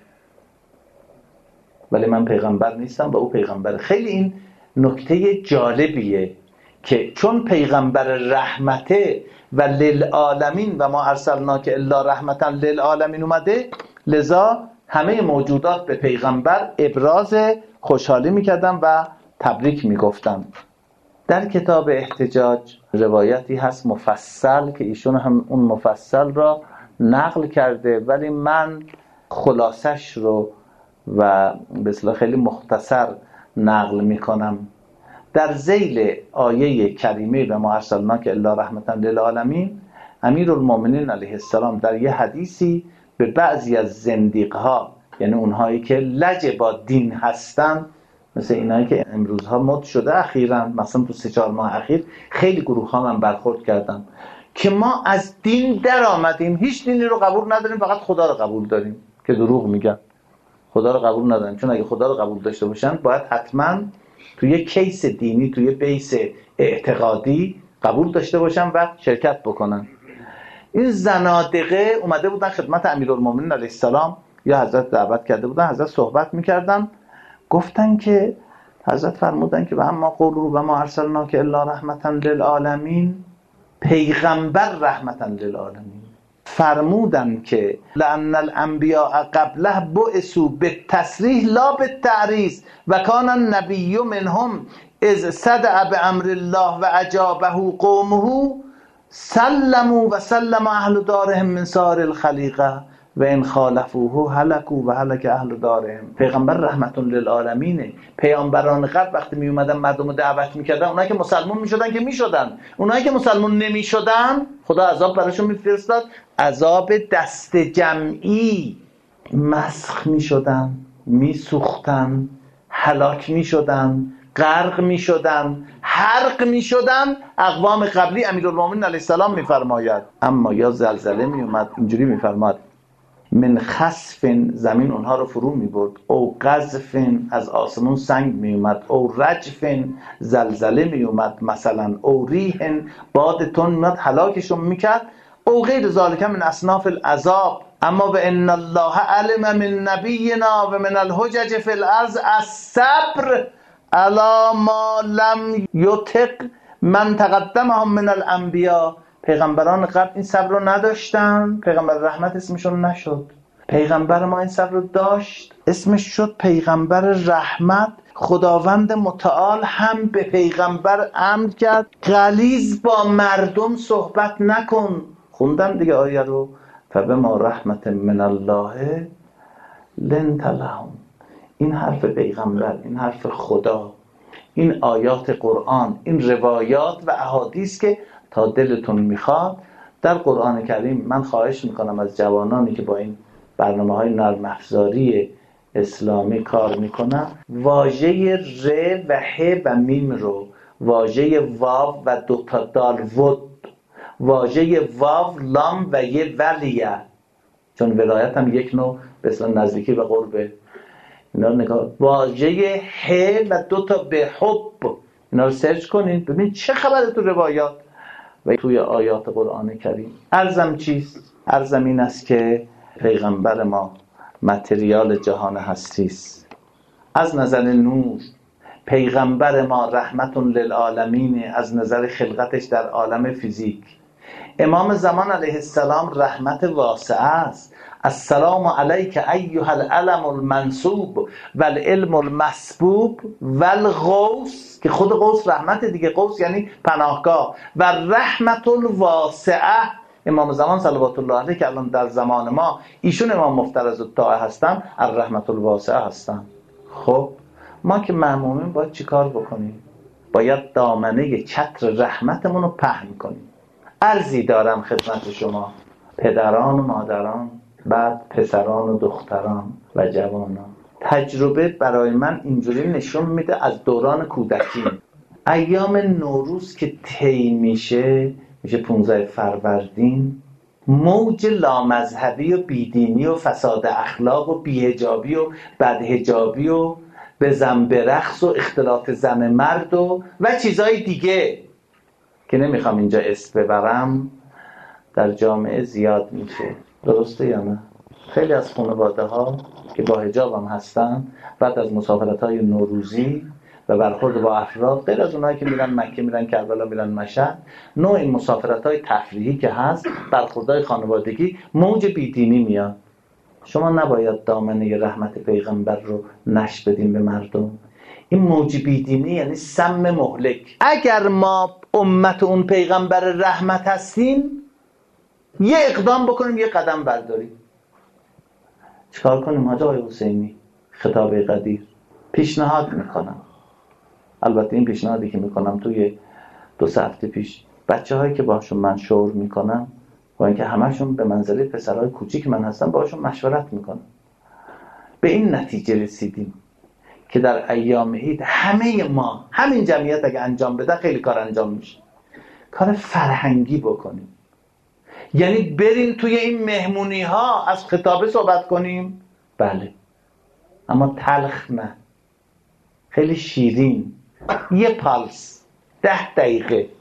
ولی من پیغمبر نیستم و او پیغمبر. خیلی این نکته جالبیه که چون پیغمبر رحمته و للعالمین و ما ارسلناک الا رحمتا للعالمین اومده، لذا همه موجودات به پیغمبر ابراز خوشحالی میکردن و تبریک میگفتن. در کتاب احتجاج روایتی هست مفصل که ایشون هم اون مفصل را نقل کرده، ولی من خلاصش رو و به اصطلاح خیلی مختصر نقل میکنم. در ذیل آیه کریمه و ما ارسلناک الا رحمتا للعالمین، امیرالمومنین علیه السلام در یه حدیثی به بعضی از زندیقها، یعنی اونهایی که لج با دین هستن، مثل اینایی که امروزها مد شده اخیراً، مثلا تو 3-4 ماه اخیر خیلی گروه ها من برخورد کردم که ما از دین در آمدیم، هیچ دینی رو قبول نداریم، فقط خدا رو قبول داریم. که دروغ میگن، خدا رو قبول نداریم، چون اگه خدا رو قبول داشته باشن باید حتما توی کیس دینی، توی بیس اعتقادی قبول داشته باشن و شرکت بکنن. این زنادقه اومده بودن خدمت امیرالمومنین علیه السلام، یا حضرت دعوت کرده بودن، حضرت صحبت میکردن، گفتن که حضرت فرمودن که و اما قولوا و ما ارسلناک الا رحمتا للعالمین، پیغمبر رحمتا للعالمین. فرمودن که لأن الانبیاء قبله بعثوا بالتصریح لا بالتعریض و کان النبی منهم اذ صدع بامر الله و اجابه قومه سلموا و سلم اهل دارهم من سائر الخلیقه و ان خالفوه هلكوا و هلك اهل دارهم. پیغمبر رحمت للعالمینه. پیامبران قبل وقتی می اومدن مردم رو دعوت میکردن، اونایی که مسلمان میشدن که میشدن، اونایی که مسلمان نمیشدن خدا عذاب براشون میفرستاد، عذاب دست جمعی، مسخ میشدن، میسوختن، هلاک میشدن، غرق میشدن، حرق میشدن. اقوام قبلی امیرالمومنین علیه السلام میفرماید اما یا زلزله میومد، اینجوری میفرماد من خسف، زمین اونها رو فرو میبرد، او قذف، از آسمون سنگ میومد، او رجف، زلزله میومد مثلا، او ریح، باد تند میاد هلاکشون میکرد، او غیر ذالک من اصناف العذاب، اما به ان الله علم من نبینا و من الحجج فی الارض الصبر علی ما لم یطق من تقدمهم من الانبیاء. پیغمبران قبل این صبر رو نداشتن، پیغمبر رحمت اسمشون نشد. پیغمبر ما این صبر رو داشت، اسمش شد پیغمبر رحمت. خداوند متعال هم به پیغمبر امر کرد غلیظ با مردم صحبت نکن. خوندم دیگه آیه رو، فبما رحمت من الله لنت لهم. این حرف پیغمبر، این حرف خدا، این آیات قرآن، این روایات و احادیث که تا دلتون میخواد در قرآن کریم. من خواهش میکنم از جوانانی که با این برنامه‌های نرم افزاری اسلامی کار میکنن، واژه ر و ه و میم رو، واژه واو و دو تا دال ود، واژه واو لام و یه ولیه، چون ولایت هم یک نوع به اصلا نزدیکی و قربه، اینا رو نگاه. واژه ه و دو تا به حب، اینا رو سرچ کنید ببین چه خبره تو روایات و توی آیات قرآن کریم. عرضم چیست؟ عرضم این است که پیغمبر ما متریال جهان هستی است. از نظر نور پیغمبر ما رحمت للعالمین، از نظر خلقتش در عالم فیزیک. امام زمان علیه السلام رحمت واسعه است. السلام علیک ایها العلم المنصوب والعلم المسبوب والغوث، که خود غوث رحمت دیگه، غوث یعنی پناهگاه، و رحمت الواسعه. امام زمان صلوات الله علیه که الان در زمان ما ایشون امام مفترض الطاعه هستن، الرحمت الواسعه هستن. خب ما که مأمومین باید چی کار بکنیم؟ باید دامنه چتر رحمتمون رو پهن کنیم. عرضی دارم خدمت شما پدران و مادران، بعد پسران و دختران و جوانان. تجربه برای من اینجوری نشون میده از دوران کودکی، ایام نوروز که طی میشه 15 فروردین، موج لامذهبی و بیدینی و فساد اخلاق و بیهجابی و بدهجابی و بزن برقص و اختلاط زن مرد و چیزهای دیگه که نمیخوام اینجا اسم ببرم در جامعه زیاد میشه. درسته یا نه؟ خیلی از خانواده ها که با حجاب هم هستن بعد از مسافرت های نوروزی و برخورد با افراد، غیر از اونایی که میرن مکه، میرن کربلا، میرن مشهد، نوع این مسافرت های تفریحی که هست، برخوردهای خانوادگی، موج بیدینی میاد. شما نباید دامنه رحمت پیغمبر رو نش بدیم به مردم. این موج بیدینی یعنی سم مهلک. اگر ما امت اون پیغمبر رحمت هستیم، یه اقدام بکنیم، یه قدم برداریم. چیکار کنیم حاج آقای حسینی؟ خطاب قدیر پیشنهاد میکنم. البته این پیشنهادی که میکنم توی 2-3 هفته پیش بچه هایی که باشون من شور میکنم و اینکه همشون به منزله پسرهای کوچیک من هستن، باشون مشورت میکنم. به این نتیجه رسیدیم که در ایام عید همه ما، همین جمعیت اگه انجام بده خیلی کار انجام میشه. کار فرهنگی بکنیم، یعنی بریم توی این مهمونی ها از خطابه صحبت کنیم، بله، اما تلخ نه، خیلی شیرین، یه پالس، 10 دقیقه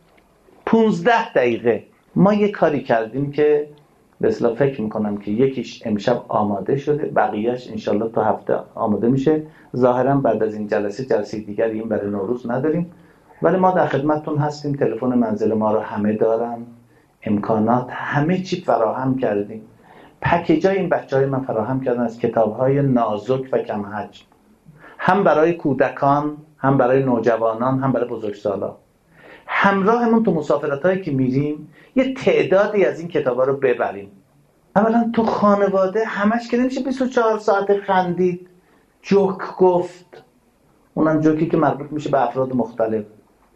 15 دقیقه. ما یه کاری کردیم که به اصطلاح فکر میکنم که یکیش امشب آماده شده، بقیهش انشالله تو هفته آماده میشه. ظاهرا بعد از این جلسه دیگری این برای نوروز نداریم، ولی ما در خدمتتون هستیم. تلفن منزل ما رو همه دارن، امکانات همه چی فراهم کردیم. پکیجای این بچهای من فراهم کردن از کتاب‌های نازک و کم حجم، هم برای کودکان، هم برای نوجوانان، هم برای بزرگسالان. همراهمون تو مسافرتایی که میریم یه تعدادی از این کتابا رو ببریم. اولا تو خانواده همش که نمیشه 24 ساعت خندید، جوک گفت، اونم جوکی که مربوط میشه به افراد مختلف.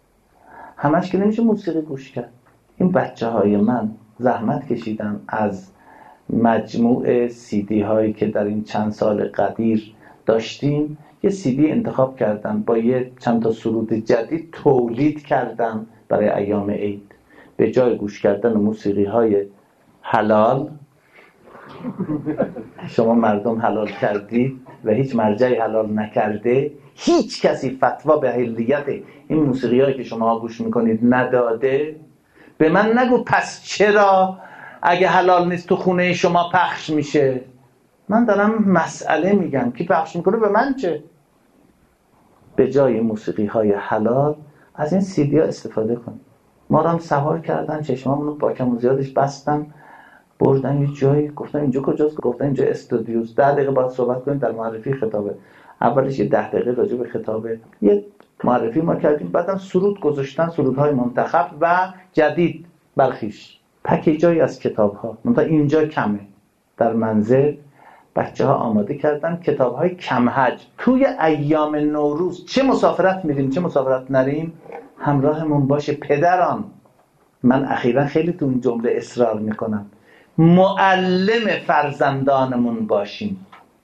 همش که نمیشه موسیقی گوش کرد. این بچه‌های من زحمت کشیدن از مجموعه CD هایی که در این چند سال قدیر داشتیم، یه CD انتخاب کردن با یه چند تا سرود جدید تولید کردن برای ایام عید. به جای گوش کردن موسیقی های حلال، شما مردم حلال کردید و هیچ مرجعی حلال نکرده، هیچ کسی فتوا به حلیت این موسیقی هایی که شما گوش میکنید نداده، به من نگو پس چرا اگه حلال نیست تو خونه شما پخش میشه. من دارم مسئله میگم که پخش میکنه به من چه؟ به جای موسیقی های حلال از این سی دی ها استفاده کنیم. ما رو هم سوار کردن، چشمامون رو با کم و زیادش بستن، بردن یه جایی، گفتن اینجا کجاست؟ گفتن اینجا استودیوست. 10 دقیقه باید صحبت کنیم در معرفی خطابه. اولش یه 10 دقیقه راجع به خطابه یه معرفی ما کردیم، بعدم سرود گذاشتن، سرودهای منتخب و جدید برخیش، پکیجایی از کتاب‌ها. منتها اینجا کمه. در منزل بچه‌ها آماده کردن کتاب‌های کم حجم. توی ایام نوروز چه مسافرت میریم چه مسافرت نریم همراهمون باشه. پدران، من اخیراً خیلی تو این جمله اصرار میکنم، معلم فرزندانمون باشیم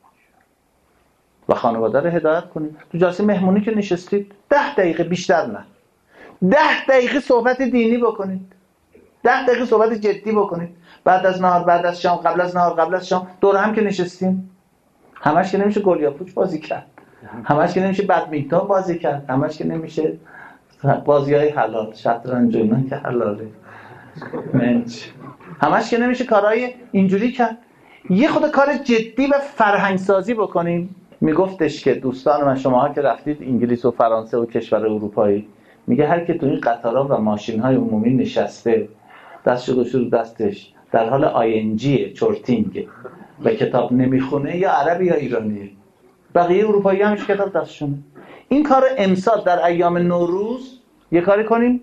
و خانواده رو هدایت کنیم. تو جلسه مهمونی که نشستید 10 دقیقه بیشتر نه، 10 دقیقه صحبت دینی بکنید، 10 دقیقه صحبت جدی بکنید. بعد از نهار، بعد از شام، قبل از نهار، قبل از شام دور هم که نشستیم. همش که نمیشه گل یا پوچ بازی کرد، همش که نمیشه بدمینتون بازی کرد، همش که نمیشه بازی‌های حلال، شطرنج اینا که حلاله، منچ، همش که نمیشه کارهای اینجوری کرد. یه خود کار جدی و فرهنگ سازی بکنیم. میگفتش که دوستان من، شماها که رفتید انگلیس و فرانسه و کشور اروپایی، میگه هر کی تو این قطارها و ماشین‌های عمومی نشسته، دستشو گذاشته رو دستش، در حال آینجیه، چرتینگ و کتاب نمیخونه، یا عربی یا ایرانیه. بقیه اروپایی هم کتاب دستشونه. این کار امسال در ایام نوروز یه کاری کنیم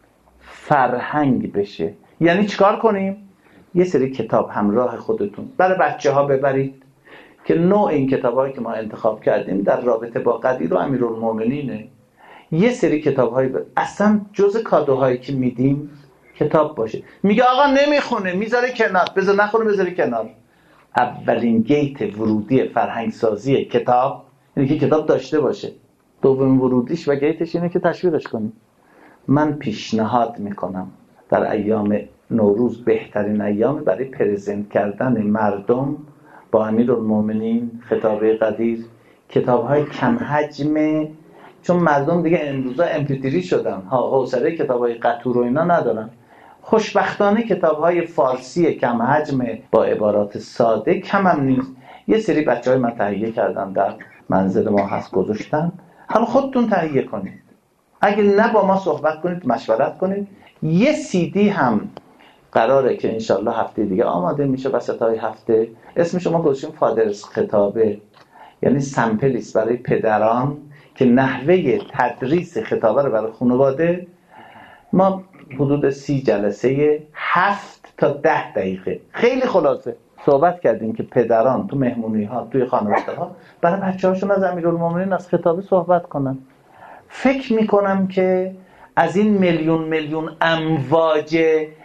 فرهنگ بشه. یعنی چیکار کنیم؟ یه سری کتاب همراه خودتون برای بچه‌ها ببرید که نوع این کتابایی که ما انتخاب کردیم در رابطه با قدیر و امیرالمومنینه. یه سری کتاب‌های اصلا جز کادوهایی که میدیم کتاب باشه. میگه آقا نمیخونه، میذاره کنار، بذار نخونه بذاره کنار. اولین گیت ورودی فرهنگ سازی کتاب اینه که کتاب داشته باشه. دومین ورودیش و گیتش اینه که تشویقش کنیم. من پیشنهاد میکنم در ایام نوروز بهترین ایام برای پرزنت کردن مردم با امیرالمومنین، خطابه قدیر، کتاب‌های کم حجمه، چون مردم دیگه امروزا امپیتری شدن، حوصله کتاب‌های قطور و اینا ندارن. خوشبختانه کتاب‌های فارسی کم حجمه با عبارات ساده کم هم نیست. یه سری بچه‌های من تهیه کردن در منزل ما هست گذاشتن. حالا خودتون تهیه کنید. اگه نه با ما صحبت کنید، مشورت کنید. یه سی دی هم قراره که انشالله هفته دیگه آماده میشه، وسطای هفته. اسمش ما گذاشتیم فادرز خطابه، یعنی سمپلیست برای پدران که نحوه تدریس خطابه رو برای خانواده. ما حدود 30 جلسه 7 تا 10 دقیقه خیلی خلاصه صحبت کردیم که پدران تو مهمونی ها، توی خانواده ها برای بچه هاشون از امیرالمومنین از خطابه صحبت کنن. فکر میکنم که از این میلیون امواج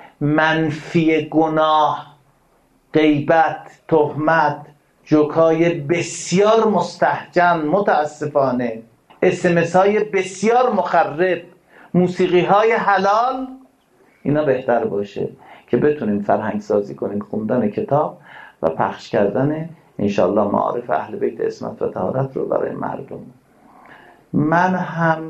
منفی گناه، غیبت، تهمت، جوکای بسیار مستهجن، متاسفانه SMS های بسیار مخرب، موسیقی های حلال، اینا بهتر باشه که بتونیم فرهنگ سازی کنیم، خوندن کتاب و پخش کردن انشالله معارف اهل بیت عصمت و طهارت رو برای مردم. من هم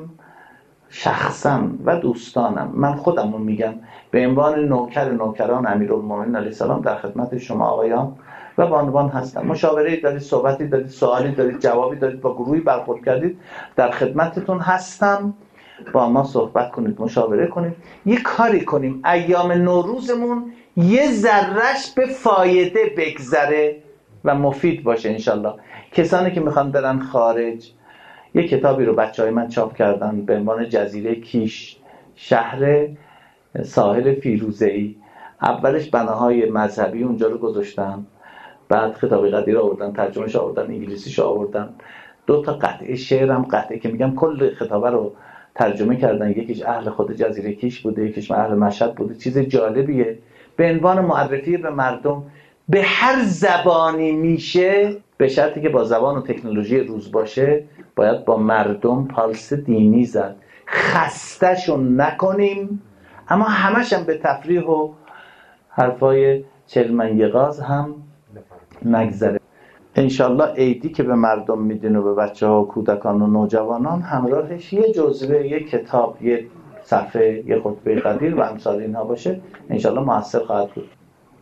شخصا و دوستانم، من خودم رو میگم به عنوان نوکران امیرالمومنین علیه السلام در خدمت شما آقایان و بانوان هستم. مشاوره‌ای دارید، صحبتی دارید، سوالی دارید، جوابی دارید، با گروهی برخورد کردید، در خدمتتون هستم. با ما صحبت کنید، مشاوره کنید، یه کاری کنیم ایام نوروزمون یه ذره‌اش به فایده بگذره و مفید باشه انشالله. کسانی که میخوان برن خارج، یه کتابی رو بچه‌های من چاپ کردن به عنوان جزیره کیش، شهر ساحل فیروزه‌ای. اولش بناهای مذهبی اونجا رو گذاشتن، بعد خطاب قدیر آوردن، ترجمهش آوردن، انگلیسیش آوردن، 2 تا قطعه شعرم، قطعه که میگم کل خطابه رو ترجمه کردن. یکیش اهل خود جزیره کیش بوده، یکیش اهل مشهد بوده. چیز جالبیه. به عنوان معرفی به مردم به هر زبانی میشه، به شرطی که با زبان و تکنولوژی روز باشه، باید با مردم پالس دینی زد. خسته‌شون نکنیم، اما همش هم به تفریح و حرفای چلمنگغاز هم نگذره. انشالله عیدی که به مردم میدین و به بچه ها و کودکان و نوجوانان، همراهش یه جزوه، یه کتاب، یه صفحه، یه خطبه قدیر و امثال اینها باشه، انشالله موثر خواهد بود.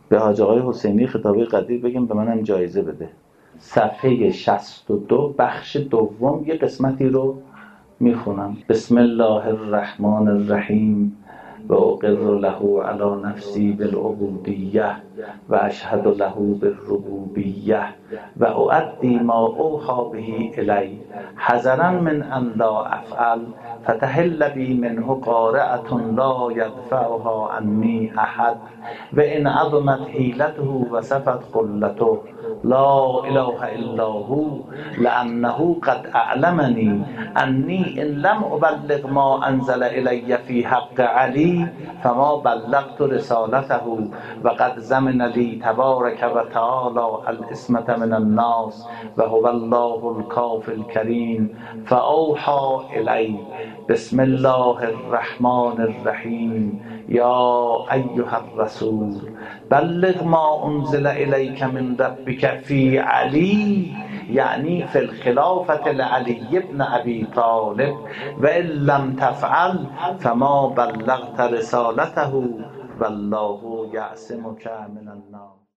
به حاج آقای حسینی خطابه قدیر بگیم به منم جایزه بده. صفحه 62 بخش دوم یه قسمتی رو میخونم. بسم الله الرحمن الرحیم و اقر له علی نفسی بالعبودیه و اشهد له بالربوبیه و اؤدی ما اوحی به الی حذرا من ان لا افعل فتحل بی منه قارعة لا یدفعها عنی احد و ان عظمت حیلته و صفت خلته لا اله الا هو لانه قد اعلمنی انی ان لم ابلغ ما انزل الی فی حق علی فما بلغت رسالته و قد ضمن لی تبارک و تعالی العصمة من الناس و هو الله الکافی الکریم فاوحی الی بسم الله الرحمن الرحیم یا ایها الرسول بلغ ما انزل الیک من ربک فی علی، یعنی فی الخلافة لعلی ابن ابی طالب و ان لم تفعل فما بلغت رسالته والله یعصمک من الناس.